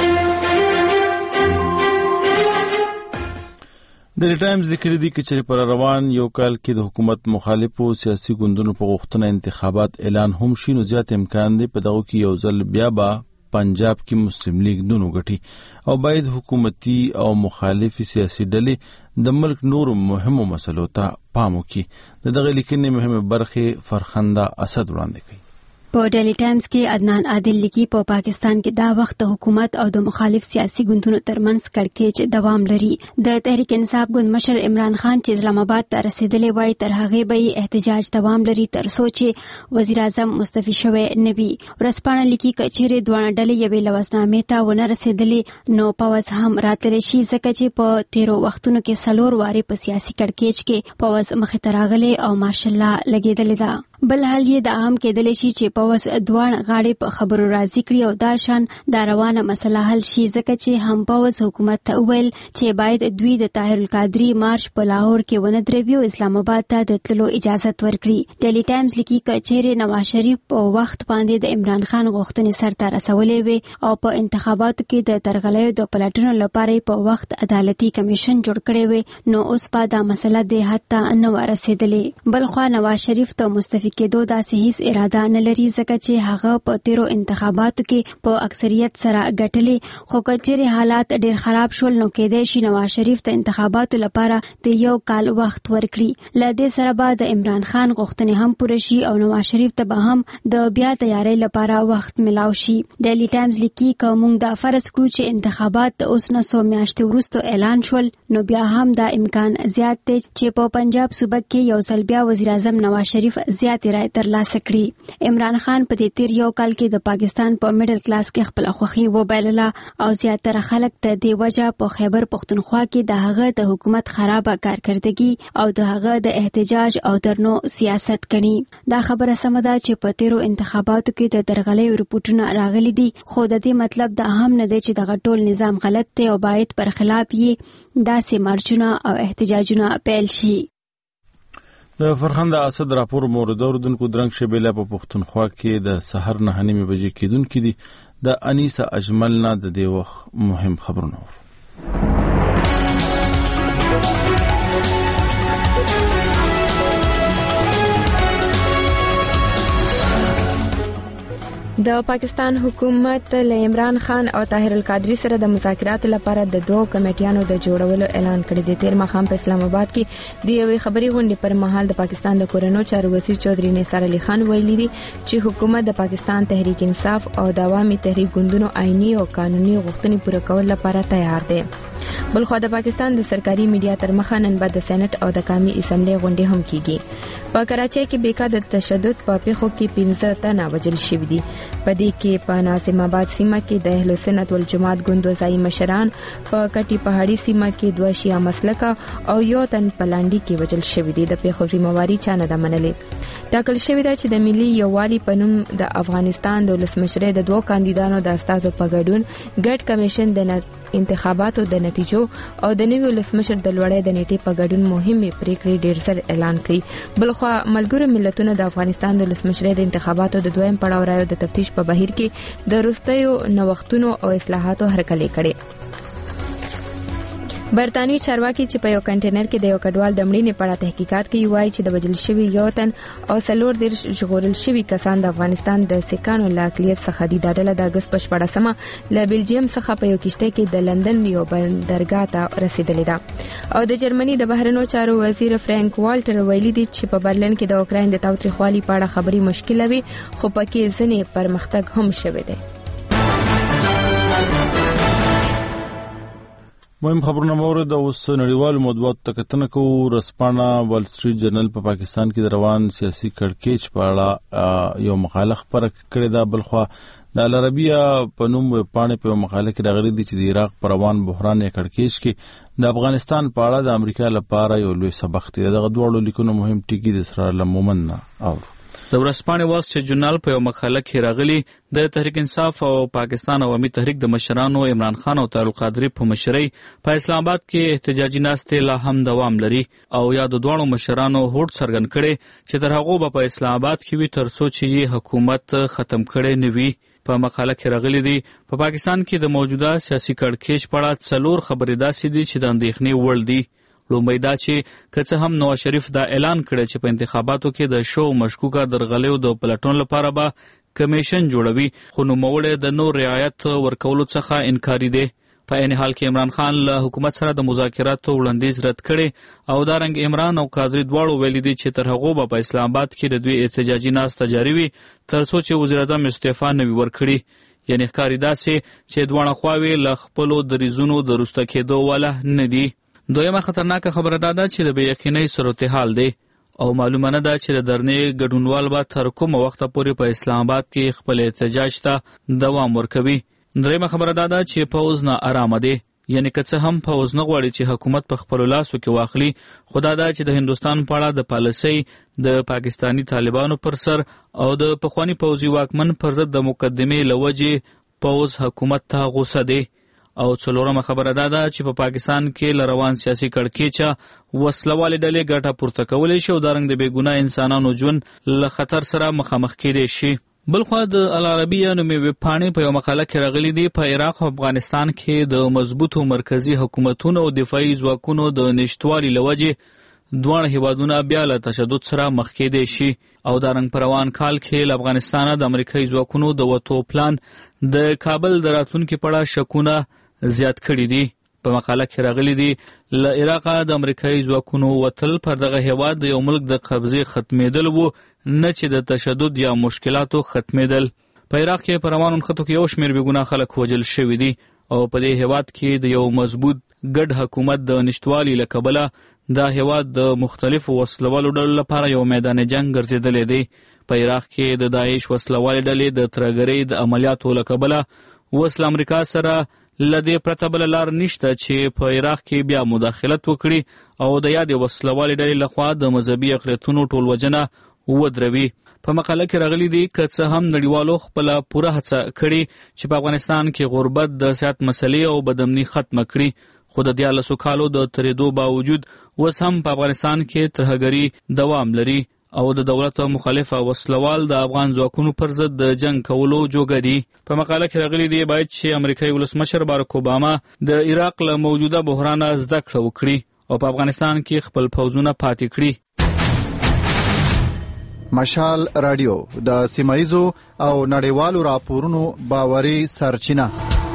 د ټایمز ذکر دي چې پر روان یو کال کې د حکومت مخالفو سیاسي ګوندونو په غوښتنه انتخابات اعلان هم شي نو زیات امکان دی په دغه کې یو ځل بیا به پنجاب کې مسلم لیگ دونو غټي او باید حکومتي او مخالفي سیاسي ډلې د ملک نور مهمو مسلو ته پام وکړي. دغه لیکنې مهمه برخه فرخنده اسد وړاندې کړي. په ډیلی ټایمز کې عدنان عادل لیکي په پاکستان کې دا وخت حکومت او د مخالف سیاسي ګوندونو ترمنځ کړکېچ دوام لري. د تحریک انصاف ګوند مشر عمران خان چې اسلام آباد ته رسیدلی وای تر هغه به احتجاج دوام لري تر څو چې وزیر اعظم مستعفي شوی نه وي. ورسپانه لیکي کچېره دوه ډلې یوې لوسنامې ته ونه رسیدلی نو پوز هم راتلی شي ځکه چې په تیرو وختونو کې سلور واره په سیاسي کړکېچ کې پوز مخې ته راغلی او مارشل لا لګیدلی ده. بل حال یې د عام کېدلی شي چې پوز دوه غاړې په خبرو راضي کړي او دا شان دا روانه مسله حل شي ځکه چې هم پوز حکومت ته ویل چې باید دوی د طاهر القادری مارش په لاهور کې ونه دروي او اسلام آباد ته د تللو اجازه ورکړي. ډیلی ټایمز لیکي کچېره نواز شریف په وخت باندې د عمران خان غوښتنې سرته رسولې وي او په انتخاباتو کې د ترغلیو د پلټنو لپاره په وخت عدالتي کمیشن جوړ کړی وي نو اوس په دا مسله د حتی نه ورسېدلې. بل خو نواز شریف ته مستعفي کېدو داسې هیڅ اراده نه لري ځکه چې هغه په تیرو انتخاباتو کې په اکثریت سره ګټلې خو کچېره حالات ډېر خراب شول نو کېدای شي نواز شریف ته انتخاباتو لپاره د یو کال وخت ورکړي. له دې سره به د عمران خان غوښتنې هم پوره شي او نواز شریف ته به هم د بیا تیاری لپاره وخت ملاو شي. ډیلی ټایمز لیکي که موږ دا فرض کړو چې انتخابات اوس نه څو میاشتې وروسته اعلان شول نو بیا هم دا امکان زیات دی چې په پنجاب صوبه کې یو ځل بیا وزیر اعظم نواز شریف زیات زیاتې رایې ترلاسه کړي. عمران خان په دې تیر یو کال کې د پاکستان په میډل کلاس کې خپل خوښي وبایلله او زیاتره خلک ته د وجه په خیبر پختونخوا کې د هغه د حکومت خرابه کارکردګي او د هغه د احتجاج او درنو سیاست کړي. دا خبره سمه ده چې په تیرو انتخاباتو کې د درغلۍ رپورټونه راغلي دي، خو د دې مطلب دا هم نه دی چې دغه ټول نظام غلط دی او باید پر خلاف یې داسې مارچونه او احتجاجونه پیل شي. د فرخنده اسد راپور مورد اوردونکو درنګ شبیله په پښتونخوا کې د سحر 9:30 بجې کېدونکې دي. د انیسه اجمل نه د دې وخت مهم خبرونه د پاکستان حکومت له عمران خان او طاهر القادری سره د مذاکراتو لپاره د دوه کمیټیانو د جوړولو اعلان کړی دی. تیر ماښام په اسلام آباد کې د یوې خبري غونډې پر مهال د پاکستان د کورونو چارو وزیر چودھری نثار علي خان ویلي دي چې حکومت د پاکستان تحریک انصاف او د عوامي تحریک ګوندونو آئینی او قانوني غوښتنې پوره کول لپاره تیار دی. بلخو د پاکستان د سرکاري میډیا تر مخه نن بعد د سېنات او د قومي اسمبلی غونډې هم کیږي. په کراچۍ کې بیکا د تشدد په پیښو کې 15 تنه وژل شوي دي. په دې کې په ناظم آباد سیمه کې د اهل سنت والجماعت ګوند وزایي مشران، په کټي پهاړي سیمه کې 2 شیعه مسلکه او یو تن په لانډي کې وژل شوي دي. د پیښو ذمہواری چا نه ده منلې. ټاکل شوی ده چې د ملي یووالي په نوم د افغانستان د ولسمشرۍ د 2 کاندیدانو د استازو په ګډون ګډ کمیشن د انتخاباتو د نتیجو او د نوي ولسمشر د لوړې د نیټې په ګډون مهمه پریکړې ډیر سر اعلان کړي. بلخو ملګرو ملتونو د افغانستان د ولسمشرۍ د انتخاباتو د دویم پړاو رایو د تفتیش په بهیر کې د وروستیو نوښتونو او اصلاحاتو هرکلی کړي. برتانی چارواکي چې په یو کنټینر کې د یو کډوال د مړینې په اړه تحقیقات کوي وایي چې د وژل شوي یو تن او 4 ژغورل شوي کسان د افغانستان د سکانو له اقلیت څخه دي. دا ډله د اګست په 14مه له بلجیم څخه په یو کشته کې د لندن یو بندرګاه ته رسیدلې ده او د جرمني د بهرنیو چارو وزیر فرانک والټر ویلي دي چې په برلین کې د اوکراین د تاوتریخوالي په اړه خبري مشکله وي، خو پکې ځینې پرمختګ هم شوی دی. مهم خبرونه مورد اوس نړیوال مطبوعاتو ته کتنه کوو. رسپانه وال سټریټ جرنل په پاکستان کې د روان سیاسي کړکېچ په اړه یو مقاله خپره کړې ده. بلخو د العربیه په نوم پاڼې په مقاله کې راغلي دي چې د عراق پر روان بحران یا کړکېچ کې د افغانستان په اړه د امریکا لپاره یو لوی سبق دی. دغه دوه لیکونو مهم ټکي د اسرار لمومن او د ورځپاڼې وال سټریټ جرنل په یو مقاله کې راغلي د تحریک انصاف او پاکستان عوامي تحریک د مشرانو عمران خان او طاهر القادری په مشرۍ په اسلام آباد کې احتجاجي ناستې لا هم دوام لري او یا د دوه مشرانو هوډ څرګند کړي چې تر هغه په اسلام آباد کې وي تر څو چې حکومت ختم کړي نه وي. په مقاله کې راغلي دي په پاکستان کې د موجوده سیاسي کړکېچ په اړه 4 خبرې داسې دي چې د اندېښنې وړ دي. لومړی دا چې که څه هم نواز شریف دا اعلان کړی چې په انتخاباتو کې د شو مشکوکه درغلیو د پلټون لپاره به کمیشن جوړوي، خو نوموړی د نور رعایت ورکولو څخه انکاري دی. په عین حال کې عمران خان له حکومت سره د مذاکراتو وړاندیز رد کړي او دارنګ عمران او قادری دواړو ویلي دي چې تر هغه به په اسلام آباد کې د دوی احتجاجي ناسته جاري وي تر څو چې وزیر اعظم استعفا نه ورکړي. یعنی ښکاري داسې چې دواړه خواوې له خپلو دریځونو د وروسته کېدو واله نه دي. دویمه خطرناکه خبره دا ده چې د بې یقینۍ صورتحال دی او معلومه نه ده چې د درنې ګډونوال به تر کومه وخته پورې په اسلام آباد کې خپل احتجاج ته دوام ورکوي. دریمه خبره دا ده چې پوځ نه آرامه دی، یعنی که څه هم پوځ نه غواړي چې حکومت په خپلو لاسو کې واخلي، خو دا ده چې د هندوستان په اړه د پالیسۍ د پاکستاني طالبانو پر سر او د پخواني پوځي واکمن پر ضد د مقدمې له وجې پوځ حکومت ته غوسه دی. او څلورمه خبره دا ده چې په پاکستان کې له روان سیاسي کړکېچه وسلوالې ډلې ګټه پورته کولی شي او دارنګ د بېګناه انسانانو ژوند له خطر سره مخامخ کېدی شي. بلخوا د العربیه نومي ویبپاڼې په یو مقاله کې راغلي دي په عراق او افغانستان کې د مضبوطو مرکزي حکومتونو او دفاعي ځواکونو د نشتوالي له وجې دواړه هیوادونه بیا له تشدد سره مخ کېدی شي او دارنګ په روان کال کې له افغانستانه د امریکایي ځواکونو د وتو پلان د کابل د راتلونکي په اړه شکونه زیات کړي دي. په مقاله کې راغلي دي له عراقه د امریکایي ځواکونو وتل پر دغه هیواد د یو ملک د قبضې ختمېدل وو، نه چې د تشدد یا مشکلاتو ختمېدل. په عراق کې په روانو نښتو کې یو شمېر بېګناه خلک وژل شوي دي او په دې هیواد کې د یو مضبوط ګډ حکومت د نشتوالي له کبله دا هیواد د مختلفو وسلوالو ډلو لپاره یو میدان جنگ ګرځېدلی دی. په عراق کې د داعش وسلوالې ډلې د ترهګرۍ د عملیاتو له کبله اوس له امریکا سره له دې پرته بله لار نشته چې په عراق کې بیا مداخلت وکړي او د یادې وسلوالې ډلې لخوا د مذهبي اقلیتونو ټولوجنه ودروي. په مقاله کې راغلي دي که څه هم نړیوالو خپله پوره هڅه کړې چې په افغانستان کې غربت د صحت مسلې او بدامني ختمه کړي، خو د 13 کالو د تېرېدو باوجود اوس هم په افغانستان کې ترهګري دوام لري او د دولت مخالفه وسلوال د افغان ځواکونو پر ضد د جنگ کولو جوګه دي. په مقاله کې راغلي دي باید چې امریکایي ولسمشر باراک اوباما د عراق له موجوده بحرانه زده کړه وکړي او په افغانستان کې خپل پوځونه پاتې کړي. مشال رادیو د سیمایزو او نړیوالو راپورونو باوري سرچینه.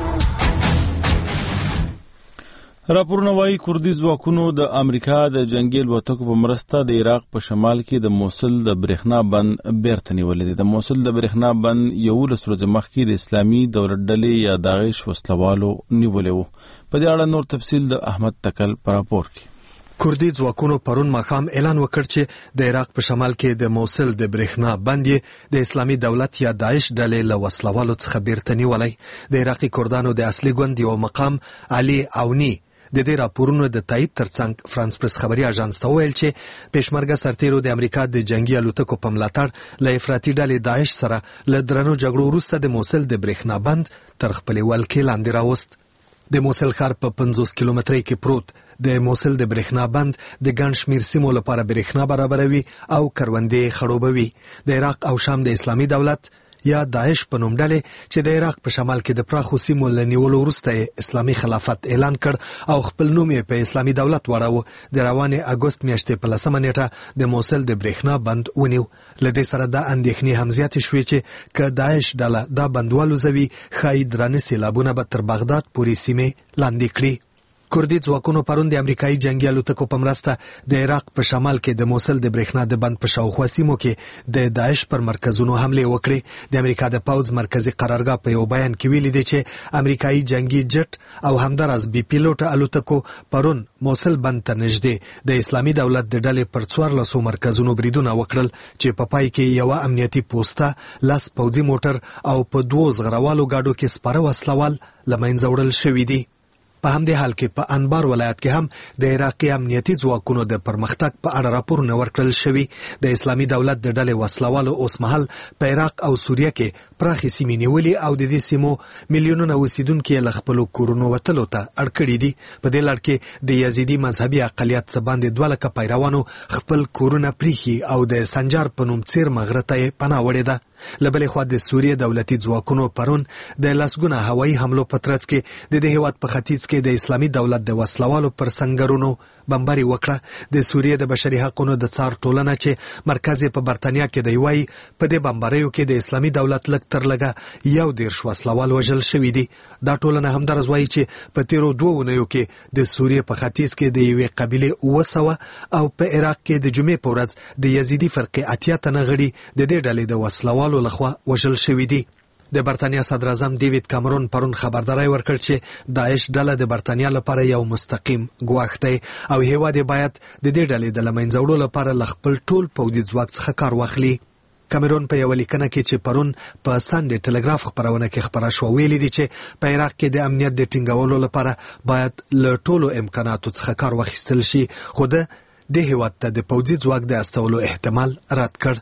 راپورونه وايي کوردي ځواکونو د امریکا د جنگي الوتکو په مرسته د عراق په شمال کې د موصل د برېښنا بند بیرته نیولې دي. د موصل د برېښنا بند 11 ورځې مخکې د اسلامي دولت ډلې یا داعش وسلوالو نیولې وو. په دې اړه نور تفصیل د احمد تکل په راپور کې. کوردي ځواکونو پرون ماښام اعلان وکړ چې د عراق په شمال کې د موصل د برېښنا بند د اسلامي دولت یا داعش ډلې له وسلوالو څخه بیرته نیولی. د عراقي کردانو د اصلي ګوند یو مقام علي عوني د دې راپورونو د تایید ترڅنګ فرانس پریس خبري اژانس ته ویل چې پېشمرګه سرتیرو د امریکا د جنگي الوتکو په ملاتړ له افراطي ډلې داعش سره له درنو جګړو وروسته د موصل د برېښنا بند تر خپلې ولکې لاندې راوست. د موصل ښار په 50 کیلومترۍ کې پروت د موصل د برېښنا بند د ګڼ شمېر سیمو لپاره برېښنا برابروي او کروندې خړوبوي. د عراق او شام د اسلامي دولت یا داعش په نوم ډلې چې د عراق په شمال کې د پراخو سیمو له نیولو وروسته اسلامي خلافت اعلان کړ او خپل نوم یې په اسلامي دولت واړاوه، د روانې اګوست میاشتې په 10 نیټه د موصل د برېښنا بند ونیو. له دې سره دا اندېښنې هم زیاتې شوې چې که داعش ډله دا بند والوزوي ښایي درانه سیلابونه به تر بغداد پورې سیمې لاندې کړي. کوردي ځواکونو پرون د امریکایي جنگي الوتکو په مرسته د عراق په شمال کې د موصل د برېښنا د بند په شاوخوا سیمو کې د داعش پر مرکزونو حملې وکړې. د امریکا د پوځ مرکزی قرارګاه په یو بیان کې ویلي دی چې امریکایي جنگي جټ او همداراز بي پیلوټ الوتکو پرون موصل بند ته نږدې د اسلامي دولت د ډلې پر 14 مرکزونو بریدونه وکړل چې په پای کې یو امنیتي پوسټه، 10 پوځي موټر او په 2 زغروالو گاډو کې سپاره وسلوال له منځه وړل شوي دي. په همدې حال کې په انبار ولایت کې هم د عراقي امنیتي ځواکونو د پرمختګ په اړه راپورونه ورکړل شوي. د اسلامي دولت د ډلې وسلوالو اوس مهال په عراق او سوریه کې پراخې سیمې نیولې او د دې سیمو میلیونونه اوسیدونکي له خپلو کورونو وتلو ته اړ کړي دي. په دې لړ کې د یزیدي مذهبي اقلیت څخه باندې 2 لکه پیروانو خپل کورونه پریښي او د سنجار په نوم څیرمه غره ته یې پناه وړې ده. له بلې خوا د سوریې دولتي ځواکونو پرون د لسګونه هوایي حملو په ترڅ کې د دې هیواد په ختیځ کې د اسلامي دولت د وسلوالو پر سنگرونو بمباري وکړه. د سوریې د بشري حقوقو د څار ټولنه چې مرکز په برتانیا کې دی وایي په دې بمباریو کې د اسلامي دولت لږ تر لږه 11 وسلوال وژل شوي دي. دا ټولنه همدارس وایي چې په تیرو 2 اونیو کې د سوریې په ختیځ کې د یوې قبیلې 900 او په عراق کې د جمعې په ورځ د یزیدي فرقې 80 تنه غړي د دې ډلې د وسلوالو لخوا وژل شوي دي. د برتانیا صدر اعظم ډیوډ کامرون پرون خبرداري ورکړ چې داعش ډله د برتانیا لپاره یو مستقیم ګواښ دی او هیواد باید د دې ډلې د لمنځه وړلو لپاره له خپل ټول پوځي ځواک څخه کار واخلي. کامرون په یو لیکنه کې چې پرون په سانډې ټلګراف خبرونه کې خبره شو ویلي دي چې په عراق کې د امنیت د ټینګولو لپاره باید له ټولو امکاناتو څخه کار واخیستل شي، خو د هیواد ته د پوځي ځواک د استولو احتمال رد کړ.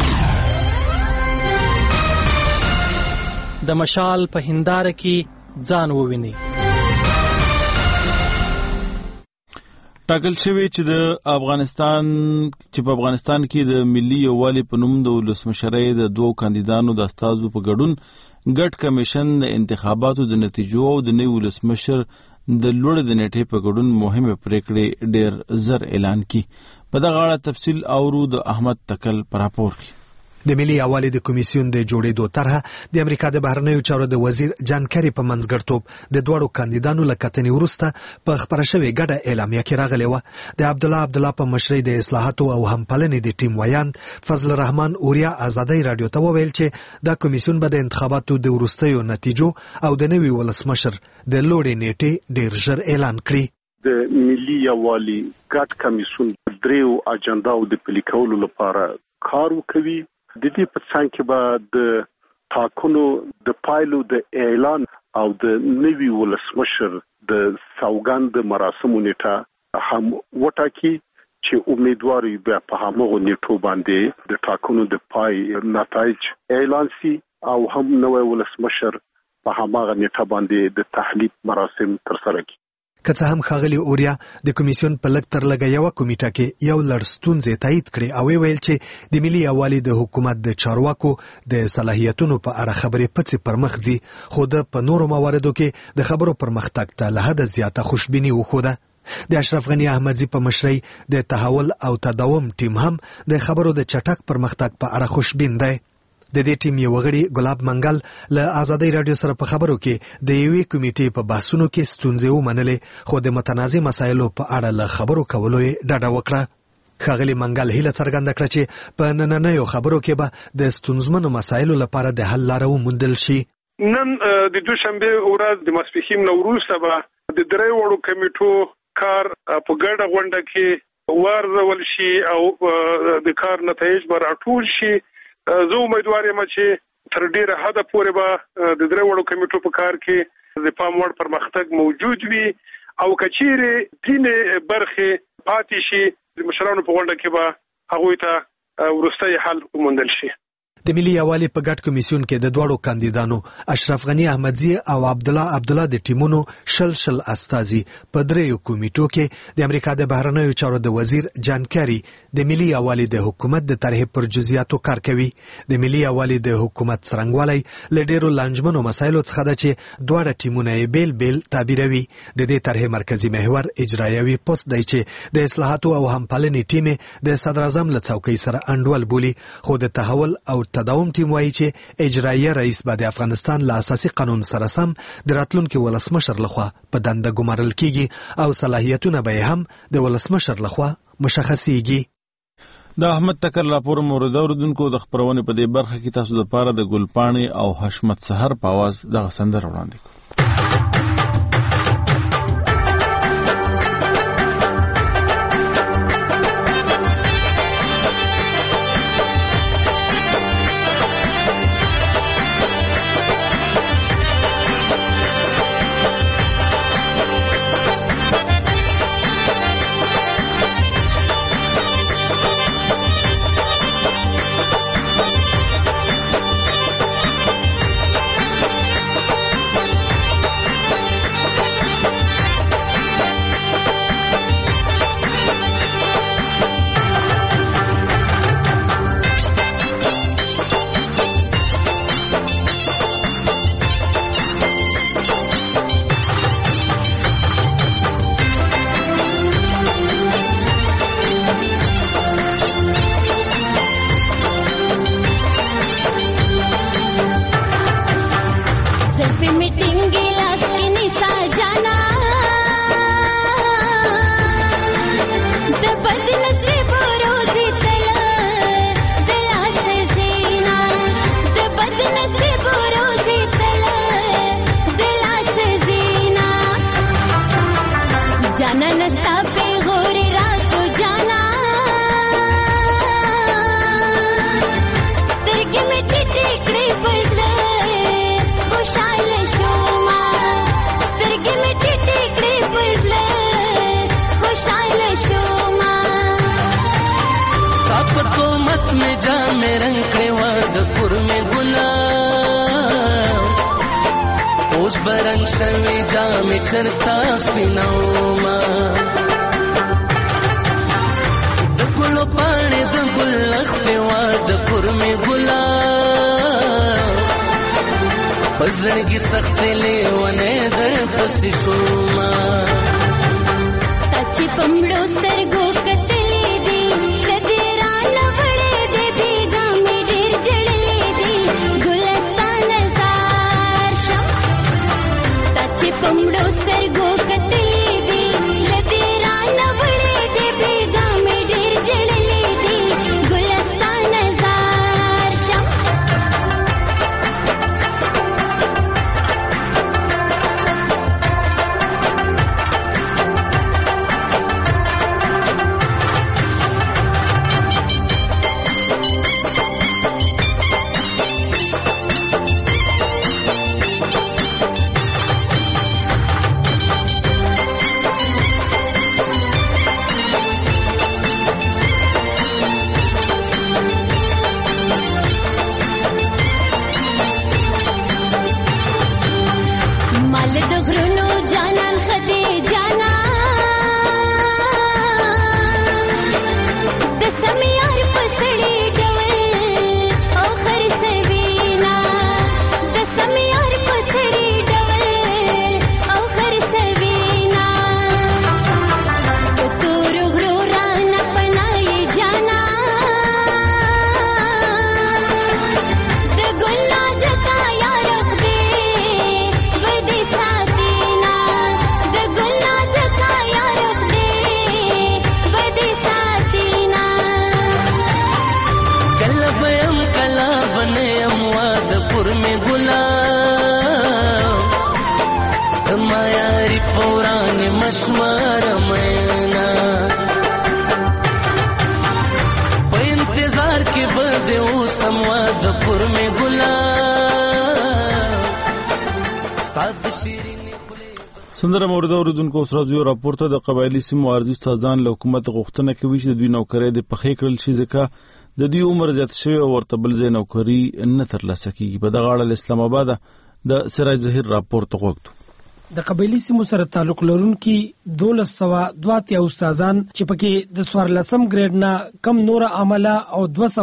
د مشال په هنداره کې ځان وویني. ټاکل شوی چې په افغانستان کې د ملي یووالي په نوم د ولسمشرۍ د 2 کاندیدانو د استازو په ګډون ګډ کمیشن د انتخاباتو د نتیجو او د نوي ولسمشر د لوړ د نیټې په ګډون مهمه پریکړې ډېر زر اعلان کی. په دغه اړه تفصیل اورو د احمد تکل پر راپور کې. د ملي یووالي د کمیسیون د جوړېدو طرحه د امریکا د بهرنیو چارو د وزیر جان کری په منځګړیتوب د 2 کاندیدانو له کتنې وروسته په خبره شوې ګډه اعلامیه کې راغلی و. د عبدالله په مشرۍ د اصلاحاتو او همپالنې د ټیم ویاند فضل الرحمن اوریا ازادۍ رادیو ته وویل چې دا کمیسیون به د انتخاباتو د وروستیو نتیجو او د نوي ولسمشر د لوړې نیټې ډېر ژر اعلان کړي. د ملي یووالي ګډ کمیسیون دریو اجنډاو د پلي کولو لپاره کار وکوي. د دې په څنګ کې به د ټاکنو د پایلو د اعلان او د نوي ولسمشر د سوګند مراسمو نیټه هم وټاکي چې امیدوار یې بیا په هغه نیټو باندې د ټاکنو د پای نتایج اعلان شي او هم نوې ولسمشر په هغه نیټه باندې د تحلیف مراسم ترسره کړي. که څه هم ښاغلي اوریا د کمیسیون په لږ تر لږه یوه کمیټه کې یو لړ ستونزې تایید کړې او ویل چې د ملي یووالي د حکومت د چارواکو د صلاحیتونو په اړه خبرې پڅې پر مخ ځي، خو په نورو مواردو کې د خبرو پرمختګ ته له حده زیاته خوشبیني وښوده. د اشرف غنی احمدزي په مشرۍ د تحول او تداوم ټیم هم د خبرو د چټک پرمختګ په اړه خوشبین دی. د دې ټیم یو غړي ګلاب منګل له آزادۍ رادیو سره په خبرو کې د یوې کمیټې په بحثونو کې ستونزې ومنلې، خو د متنازع مسایلو په اړه له خبرو کولو یې ډډه وکړه. ښاغلي منګل هیله څرګنده کړه چې په نننیو خبرو کې به د ستونزمنو مسایلو لپاره د حل لاره وموندل شي. نن د دوشنبه ورځ د ماسپښین وروسته به د درې وړو کمیټو کار په ګډه غونډه کې ورزول شي او د کار نتایج به راټول شي. زه امیدوار یم چې تر ډیره حده پورې به د درې وړو کمیټو په کار کې د پام وړ پرمختګ موجود وي او کچېره ځینې برخې پاتې شي د مشرانو په غونډه کې به هغوی ته وروستي حل وموندل شي. د ملي یووالي په ګډ کمیسیون کې د دواړو کاندیدانو اشرف غنی احمدزي او عبدالله د ټیمونو شل استازي په دریو کمیټو کې د امریکا د بهرنیو چارو د وزیر جان کری د ملي یووالي د حکومت د طرحې پر جزئیاتو کار کوي. د ملي یووالي د حکومت څرنګوالی له ډیرو لانجمنو مسایلو څخه ده چې دواړه ټیمونه یې بیل تعبیروي. د دې طرحې مرکزی محور اجرایوي پوسټ دی چې د اصلاحاتو او همپالنې ټیم د صدر اعظم له څوکۍ سره انډول بولي، خو د تحول او تداوم ټیم وایي چې اجرایي رئیس به د افغانستان له اساسي قانون سره سم د راتلونکي ولسمشر لخوا په دنده ګمارل کیږي او صلاحیتونه به هم د ولسمشر لخوا مشخصيږي. د احمد تکر راپور مورد اوردونکو د خبرونه په دې برخه کې تاسو د پاره د ګلپاڼې او حشمت سحر په आवाज د سندر وړاندې کوم. برنگ شوی جام چرتا سپیناوما د ګلو پاڼې د ګل لختې وا د کورمې ګلا پزړګي سختې لیونې در پسې شوما تچې پمړو سترګو کتلې دي لدې را لوړې دې بیګا مې ډېر جړلې دي ګلستان زار شم تچې پمړو سترګو کتلې دي لدې را لوړې دې بیګا مې ډېر جړلې دي ګلستان زار شم ول د غرونو جانان خدي جانا د سمیار پسړي ډول او خرسوینا د سمیار پسړي ډول او خرسوینا تور غرو ران پنای جانا د ګل زکا یار خدي ودي ساتینا د ګل زکا یار خدي ودي ساتینا کله بیم کله بنیم واد پر می ګلا سما یاري پوران مشمار مینا په انتظار کې بده او سم واد پر می ګلا استاد شیرین سندره مورده اوریدونکو اوس راځو راپورته د قبایلی سیمو ارزي استادان له حکومت غوښتنه کوي چې د دوی نوکرۍ د پخې کړل شي ځکه د دوی عمر زیات شوی او ورته بل ځای نوکري نه ترلاسه کیږي. په دغه اړه اسلام آباد د سراج ظهیر راپور ته وغوښتو. د قبایلی سیمو سره تعلق لرونکي 1202 استادان چې پکې د 14 ګریډ نه کم نور عمله او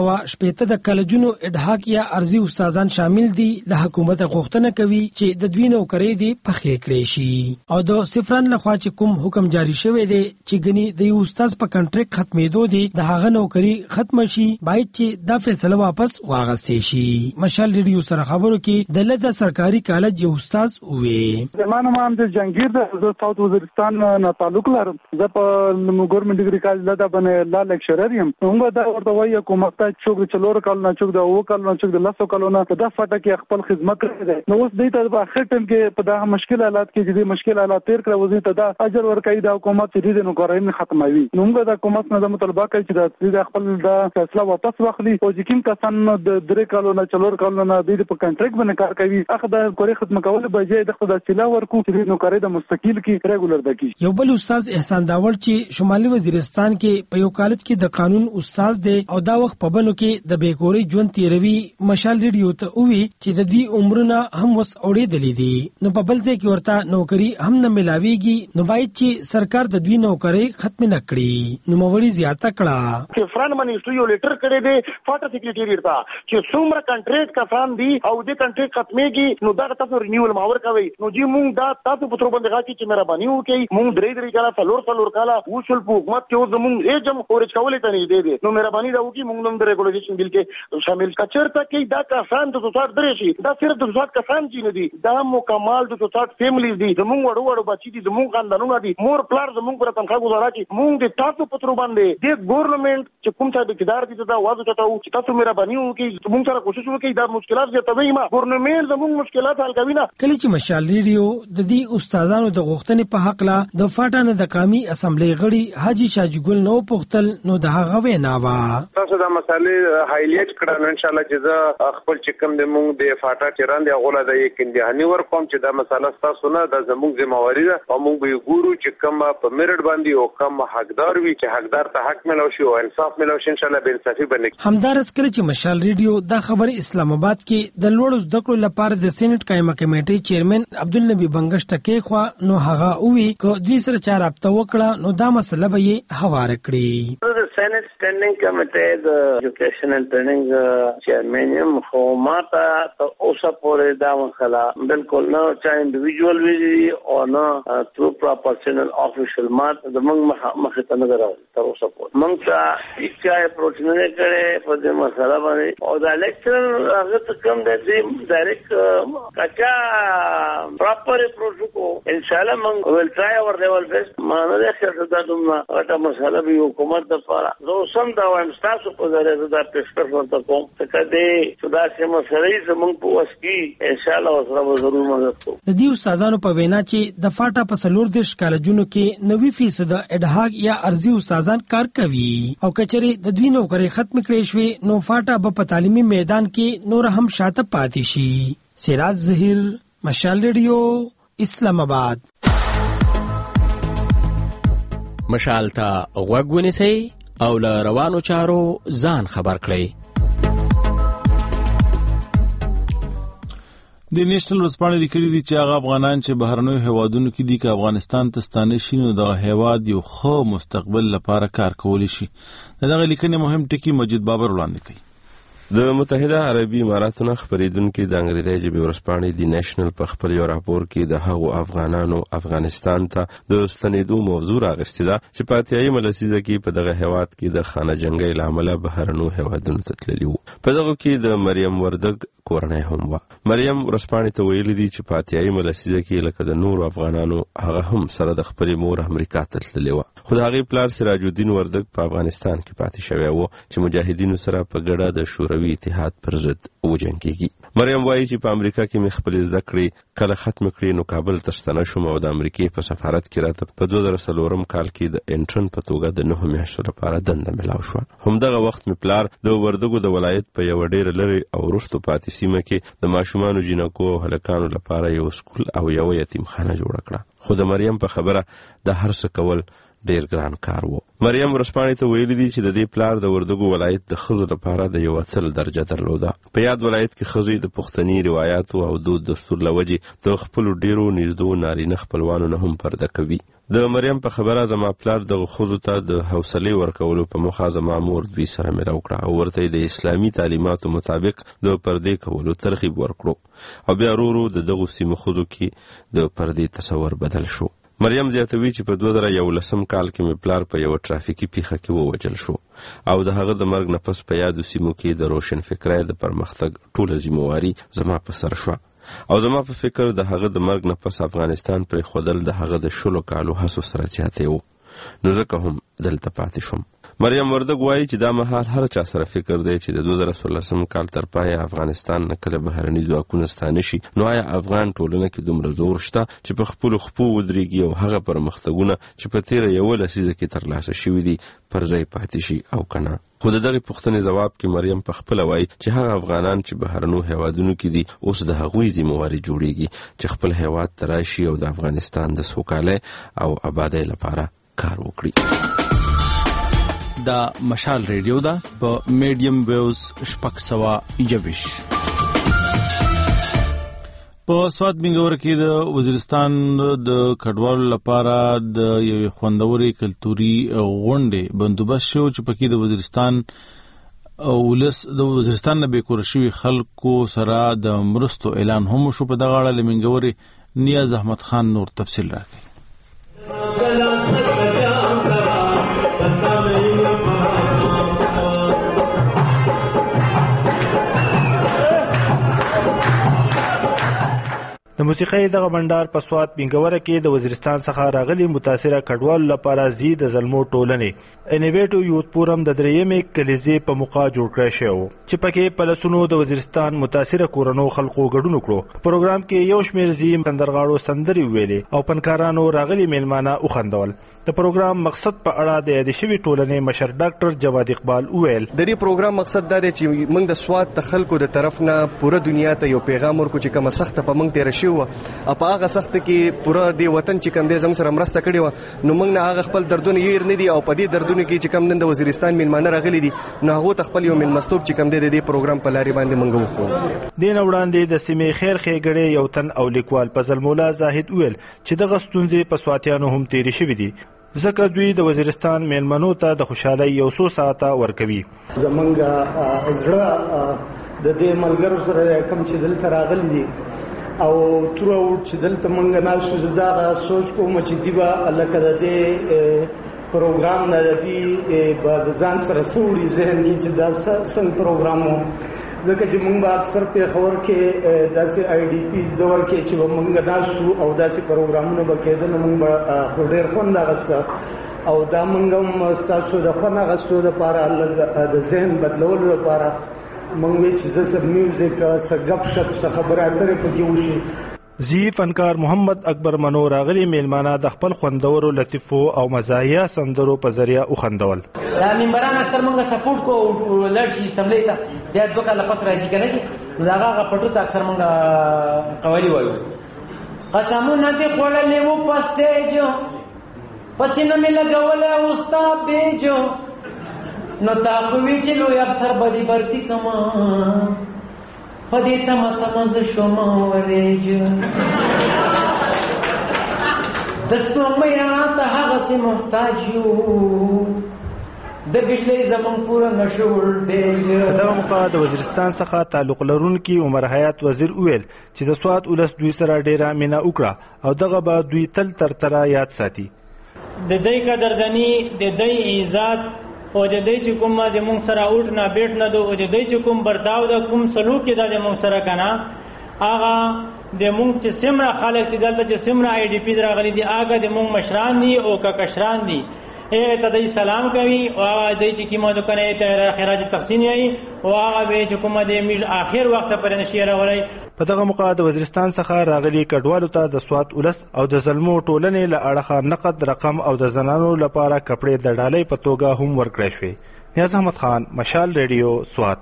280 د کالجونو اډهاک یا ارزي استادان شامل دي له حکومت غوښتنه کوي چې د دوی نوکرۍ دي پخې کړي شي او د صفران لخوا چې کوم حکم جاری شوی دی چې غني د یو استاد په کنټریکټ ختمېدو دي د هغه نوکرۍ ختم شي باید چې دا فیصله واپس واغستې شي. مشال ریډیو سره خبرو کې د لده سرکاري کالج یو استاد وې نام د جنگیر د ساوث وزیرستان نه تعلق لرم. زه په ګورنمنت ډیګري کالج لدا باندې لا لیکچرر یم. موږ دا ورته وایي حکومت ته چوک چلور کال نه چوک د او کال نه چوک د لاسو کال نه د فاټه کې خپل خدمت کړی. نو اوس دې ته په اخر ټیم کې په دا مشکل حالات کې چې مشکل حالات تیر کړو وزیر ته دا اجر ورکړي د حکومت دې نو کارین ختموي. نو موږ د حکومت نه مطالبه کوي چې د خپل د فیصله واپس واخلي او چې کوم کسان د درې کال نه چلور کال نه د کنټریکټ باندې کار کوي هغه د کوري خدمت کول به ځای د خدای سلا ورکو نو کاری د مستقیل کې ریګولر دکی. یو بل استاد احسان داور چې شمالي وزیرستان کې په یو کالج کې د قانون استاد دی او دا وخت په بنو کې د بیکوري ژوند تیروي. مشال ریډیو ته وی چې د دې عمرونه هم وس اورېدلې دي نو په بل ځای کې ورته نوکری هم نه ملاويږي نو باید چې سرکار د دوی نوکری ختم نه کړي. نو موري زیاته کړه چې فرند منیسټری یو لیټر کړی دی فاټا سیکریټریټ ته چې څومره کنټریکټ کسان دي او د کنټریکټ ختميږي نو دا تاسو رینیول ماور کوي. نو جی مونږ دا تاسو په تر باندې راځي چې مهرباني وکړئ مونږ درې کاله څلور کاله وصول په حکومت کې زموږ ایجم اورچ کولې ته نه دی نو مهرباني دا وکړي مونږ هم د ریګولیشن بل کې شامل کچرته کې دا کسان د 200 درې شي دا صرف د 200 کسان چې نه دي دا مکمل د 200 فیملیز دي زموږ وړو بچي دي زموږ خاندانونه دي مور پلار زموږ پر تنخواه گزارا کی مونږ د تاسو په تر باندې د ګورنمنت چې کوم څه د اقتدار دي دا واځو چاته چې تاسو مهرباني وکړي مونږ سره کوشش وکړي دا مشکلات چې تبې ما ګورنمنت زموږ مشکلات حل کوي نه. کله چې مشال ریډیو د دې استادانو د غوښتنې په حق لا د فاټانه د قومي اسمبلی غړي حاجی شاجګل نو پختل نو د هغه وینا وا تاسو دا مسالې هایلایټ کړل ان شاء الله چې خپل چکم د مونږ د فاټا چران دی غوړه د یک اندهاني ور کوم چې دا مسله تاسو نه د زموږ ذمہواری ده او مونږ به ګورو چې کوم په میرټ باندې او کوم حقدار وي چې حقدار ته حق ملو شي او انصاف ملو شي ان شاء الله به انصافي بنه. همدارس کړي چې مشال ریډیو دا خبر اسلام آباد کې د لوړ زده کړو لپاره د سېنات قائمه کمیټې چیرمن عبدالنبی بنگش ټکی خو نو هغه وی کو دوی سره چار هفته وکړه نو دا مسله به یې هوار کړی. سېنات سټینډینګ کمیټې د ایجوکیشن اینڈ ټریننګ چیرمن خو ماته اوسه پورې دا مسله بالکل نه چا انډیویډوال وی او نه ترو پروفیشنل افیشل مات د موږ مخه ته نه راځي تر اوسه پورې موږ ته هیڅ اپروچ نه کړي په دې مسله باندې او دا لیکچر هغه ته کوم د ډایرکټ کچا پراپر اپروچ کو ان شاء الله موږ ول ټرای اور لیول بیسټ مانه ده چې دا دومره غټه مسله به حکومت د لپاره زه سم دا وایم تاسو په ذریعہ دا پېښور ورته کوم چې کدی دا چې مسلې زموږ په وسکی ان شاء الله سره ضرور مدد کوو. د دې استادانو په وینا چې د فاټا په 40 کالجونو کې 90% اډهاک یا ارزي استادان کار کوي او کچري د دوی نوکری ختم کړي شوی نو فاټا په تعلیمي میدان کې نور هم شاته پاتې شي. سراج ظهیر مشال ریډیو اسلام آباد. مشال ته غوږ ونیسئ او له روانو چارو ځان خبر کړئ. د نېشنل ورځپاڼې لیکلي دي چې هغه افغانان چې بهرنیو هیوادونو کې دي که افغانستان ته ستانه شي نو دغه هیواد یو ښه مستقبل لپاره کار کولی شي. دغه لیکنې مهم ټکي مجید بابر وړاندې کوي. د متحده عربي اماراتو خبرېدونکي د انګریزي ژبې ورځپاڼې دی نېشنل په خپل یو راپور کې د هغو افغانانو افغانستان ته د ستنېدو موضوع راغستې ده چې په اتیایمه لسیزه کې په دغه هیواد کې د خانه جنګۍ له امله بهرنیو هیوادونو ته تللي وو. په دغه کې د مریم وردګ کورنۍ هم وه. مریم ورځپاڼې ته ویلي دي چې په اتیایمه لسیزه کې لکه د نورو افغانانو هغه هم سره د خپلې مور امریکا ته تللې وه، خو د هغې پلار سراج الدین وردګ په افغانستان کې پاتې شوی و چې مجاهدینو سره په ګډه د شوروي اتحاد پر ضد وجنګېږي. مریم وایي چې په امریکا کې مې خپلې زده کړې کله ختم کړې نو کابل ته ستنه شوم او د امریکې په سفارت کې راته په 2004 کال کې د انټرن په توګه د 9 میاشتو لپاره دنده ملاو شوه. همدغه وخت مې پلار د وردګو د ولایت په یو ډېر لرې او وروستو پاتې سیمه کې د ماشومانو جنکو او هلکانو لپاره یو سکول او یو یتیمخانه جوړه کړه. خو د مریم په خبره د هر څه کول ډیر ګران کار وو. مریم ورځپاڼې ته ویلي دي چې د دې پلار د وردګو ولایت د ښځو لپاره د یو اتل درجه درلوده. په یاد ولایت کې ښځې د پښتني روایاتو او دود دستور له وجې د خپلو ډیرو نږدو نارینه خپلوانو نه هم پرده کوي. د مریم په خبره زما پلار دغه ښځو ته د حوصلې ورکولو په موخه زما مور دوی سره ملاو کړه او ورته د اسلامي تعلیماتو مطابق د پردې کولو ترغیب ورکړو او بیا ورو د دغو سیمو ښځو کې د پردې تصور بدل شو. مریم زیاتوي چې په 2011 کال کې مې پلار په یو ترافیکي پیښه کې ووجل شو او د هغه د مرګ نه پس په یادو سیمو کې د روشن فکرۍ د پرمختګ ټوله ذمہواري زما په سر شوه او زما په فکر د هغه د مرګ نه پس افغانستان پرې ښودل د هغه د 16 کالو هڅو سره زیاتی و، نو ځکه هم دلته پاتې شوم. مریم وردګ وایي چې دا مهال هر چا سره فکر دی چې د 2016 کال تر پایه افغانستان نه کله بهرني ځواکونه ستانه شي، نو آیا افغان ټولنه کې دومره زور شته چې په خپلو خپو ودرېږي او هغه پرمختګونه چې په تېره یوه لسیزه کې ترلاسه شوي دي پر ځای پاتې شي او که نه؟ خو د دغې پوښتنې ځواب کې مریم پخپله وایي چې هغه افغانان چې بهرنیو هیوادونو کې دي اوس د هغوی ذمہواري جوړیږي چې خپل هیواد ته راشي او د افغانستان د سوکالۍ او آبادۍ لپاره کار وکړي. دا مشال ریډیو ده په میډیم ویوز 621. په سواد بنګور کې د وزیرستان د کډوالو لپاره د یو خوندوري کلتوري غونډې بندوبست شو چې پکې د وزیرستان ولس د وزیرستان نه بیکور شوي خلکو سره د مرستو اعلان هم شو. په دغه اړه لمنګوري نیاز احمد خان نور تفصیل راکړي. د موسیقۍ دغه بندر په سواد بنګوره کې د وزیرستان څخه راغلي متاثره کډوالو لپاره زی د زلمو ټولنې انیویټو یوت فورم د درېیمې کلیزې په موقع جوړ کړی شو چې پکې په لسونو د وزیرستان متاثره کورنو خلکو ګډون کړو. پروګرام کې یو شمېر زی سندرغاړو سندري ویلې او فنکارانو راغلي میلمانه وخندول. د پروګرام مقصد په اړه د یاد شوي ټولنې مشر ډاکټر جواد اقبال وویل د دې پروګرام مقصد دا دی چې موږ د سواد د خلکو د طرف نه پوره دنیا ته یو پیغام ورکړو چې کومه سخته په موږ تیر شي و په هغه سخت کې پوره دی وطن چې کوم دی زموږ سره مرسته کړې و نو موږ نه هغه خپل دردونه یې نه دي او په دې دردونه کې چې کوم نن د وزیرستان میلمانه راغلي دي نو هغه ته خپل یو میلمستوب چې کوم دی د دې پروګرام په لارې باندې موږ وخو. دین وړاندې د سیمې خیر ښېګړې یو تن او لیکوال فضل مولا زاهد ویل چې دغه ستونزې په سواتیانو هم تیرې شوې دي ځکه دوی د وزیرستان میلمنو ته د خوشحالۍ یو څو ساعته ورکوي. زمونږ زړه د دې ملګرو سره کوم چې دلته راغلي دي او تر اوټ چې دلته مونږ ناسو زدا سوچ کوم چې دی به لکه د دې پروګرام نه دی به ځان سره سوړي ذهن کې چې دا څنګه پروګرام وو ځکه چې مونږ به اکثر په خبر کې داسې آی ډي پی دور کې چې مونږ ناسو او داسې پروګرامونه به کېدل مونږ به ډېر خوند اخیسته او دا مونږ هم ستاسو د خوند اخیستو لپاره د ذهن بدلولو لپاره مونږ وی چې زه میوزیک څه غپ شپ څه خبره اترې پکې وشي. زی فنکار محمد اکبر منو راغلي میلمانه د خپل خوندورو لطیفو او مزاحیه سندرو په ذریعه وخندول. دا منبران اکثر مونږ سپورټ کو لړشي استملې ته بیا دوه کاله پس راځي کنه چې دا هغه پټو ته اکثر مونږ قوالی وایو قسمونه دې خوړلې وو پسټېج پسینه مې لګوله اوستا بیجو نو تا خو وی چې لوی افسر بدی برتی کما په دې تمه زه شوم وریجو د سپوږمۍ رڼا ته هغسې محتاج یو د بجلۍ زمون پوره نشو ولټیج. په دغه موقع د وزیرستان څخه تعلق لرونکي عمر حیات وزیر وویل چې د سوات ولس دوی سره ډیره مینه وکړه او دغه به دوی تل تر تره یاد ساتي. د دوی قدرداني، د دوی عزت او د دوی چې کوم د مونږ سره اوټ نه بیټ نه دو او د دوی چې کوم برتاو د کوم سلوک کې د مونږ سره کنه هغه د مونږ چې سمره خلک دي دلته چې سمره آی ډی پی راغلي دي هغه د مونږ مشران دي او کشران دي ته دوی سلام کوي او هغه دوی چې کومه دکنه ته خراج تقسیم یي او هغه به چې کومه د میج آخر وخت پر نشي راولي. په دغه موقع د وزیرستان څخه راغلي کډوالو ته د سوات ولس او د ظلمو ټولنې له اړخه نقد رقم او د زنانو لپاره کپړې د ډالۍ په توګه هم ورکړی شوې. نیاز احمد خان، مشال ریډیو، سوات.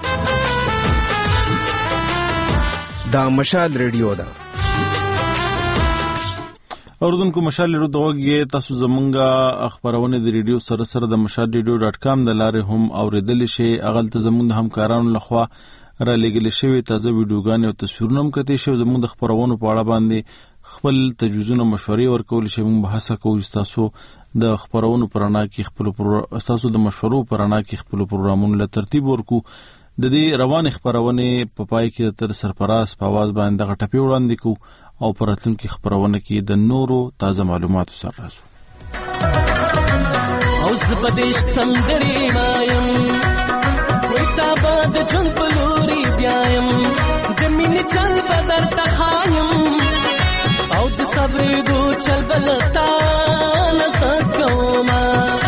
دا مشال ریډیو ده. اوردونکو مشال ریډیو دغه تاسو زمونږه خبرونه د ریډیو سره سره د mashalradio.com د لارې هم اوریدل شي. اغل ته زمونږ همکارانو لخوا را لګل شوی تازه ویډیوګانې او تصویرونه هم کتي شو. زمونږ د خبرونو په اړه باندې خپل تجویزونه مشورې ورکول شي. موږ بحث کوو تاسو د خبرونو پرانا کې خپل تاسو د مشورو پرانا کې خپل پروګرامونو له ترتیب ورکو. د دې روان خبرونه په پای کې تر سرپراز په आवाज باندې غټپی وړاندې کو او پراتلونکو خبرونه کې د نورو تازه معلوماتو سره راځو. اوس په دې څنګه وایم وای تا باد جون پلوري بیایم د مینې چل بدر تخایم او د صبر دو چل بلتا نسکوما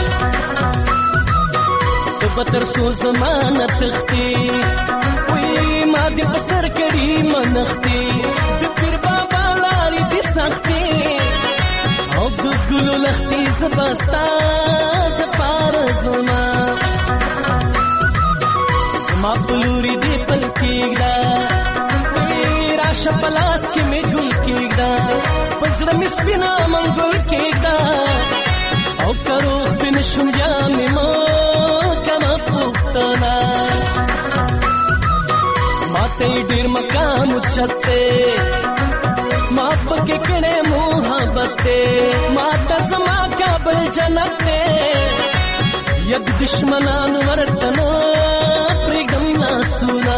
تو بتر سو زمانه تختی وای ما دې پسر کړي منختي د پیر بابا لاري دې سختي او د ګلو لختي زبستا د پارزما زما پلوري دې پل کېږدا وای راشه پلاس کې مې ګل کېږدا پزړه مې سپینا منګل کېږدا او کروخ بن شونجا مې ما کما پختنا ماته ډیر مقام چته ما پکې کړه محبت ما تسما کابل جنت یک دشمنان ورتنو پرګم ناسونا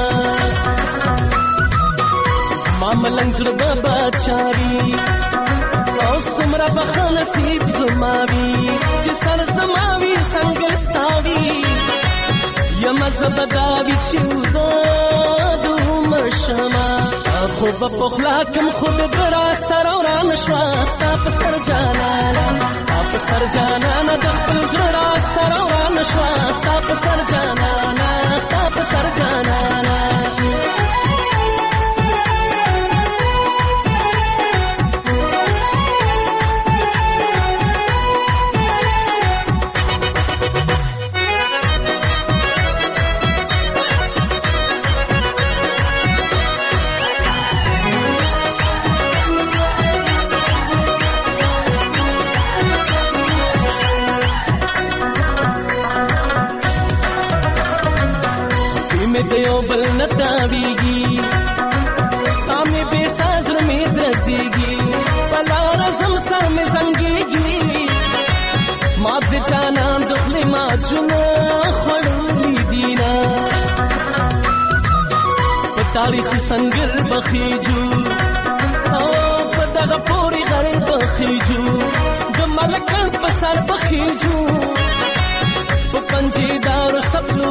ما ملنګ زړه بابا چاري او سمرا بخ نصیب زماوي چې سر زماوي څنګه ستاوي یم زبداوي چې شما خو بخلا کم خود برا سر اور نشوا ستا په سر جانانا ستا په سر جانانا د خپل زړه سر اور نشوا ستا په سر جانانا ستا په سر جانانا دیو بل نتاویگی سامنے بے سازر میں درسیگی بلا رزم سر میں زنگیگی ماد جانا دخل ما جنا خلولی دینا تاریخ سنگر بخیجو او پدغ پوری غر بخیجو دمالکن پسر بخیجو پنجی دار سبلو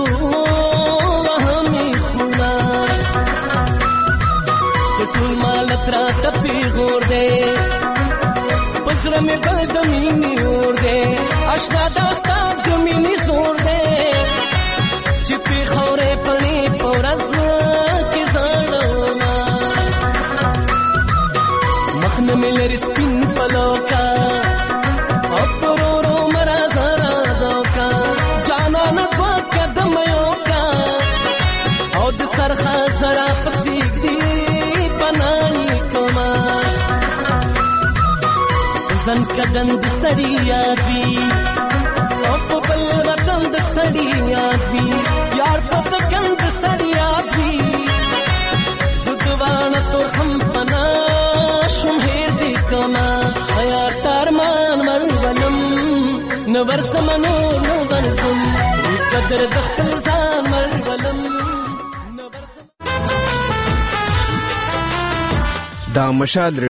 ټول مال تر تپی غور دے پسره می بل د مینې اور دے اشنا داستا د مینې زور دے چې په خورې پړې پورز کې زړونا مخنه ملر سپین پلوکا اپرورو مرا زرا دوکا جانا نه کو قدم یو کا او د سرخه زرا پسې دی زن کدن د سړی یاد وی او په بل وطن د سړی یاد وی یار په وطن د سړی یاد وی نو ورسم نور نو ورسم قدر د خپل ځان مرغلم دا مشال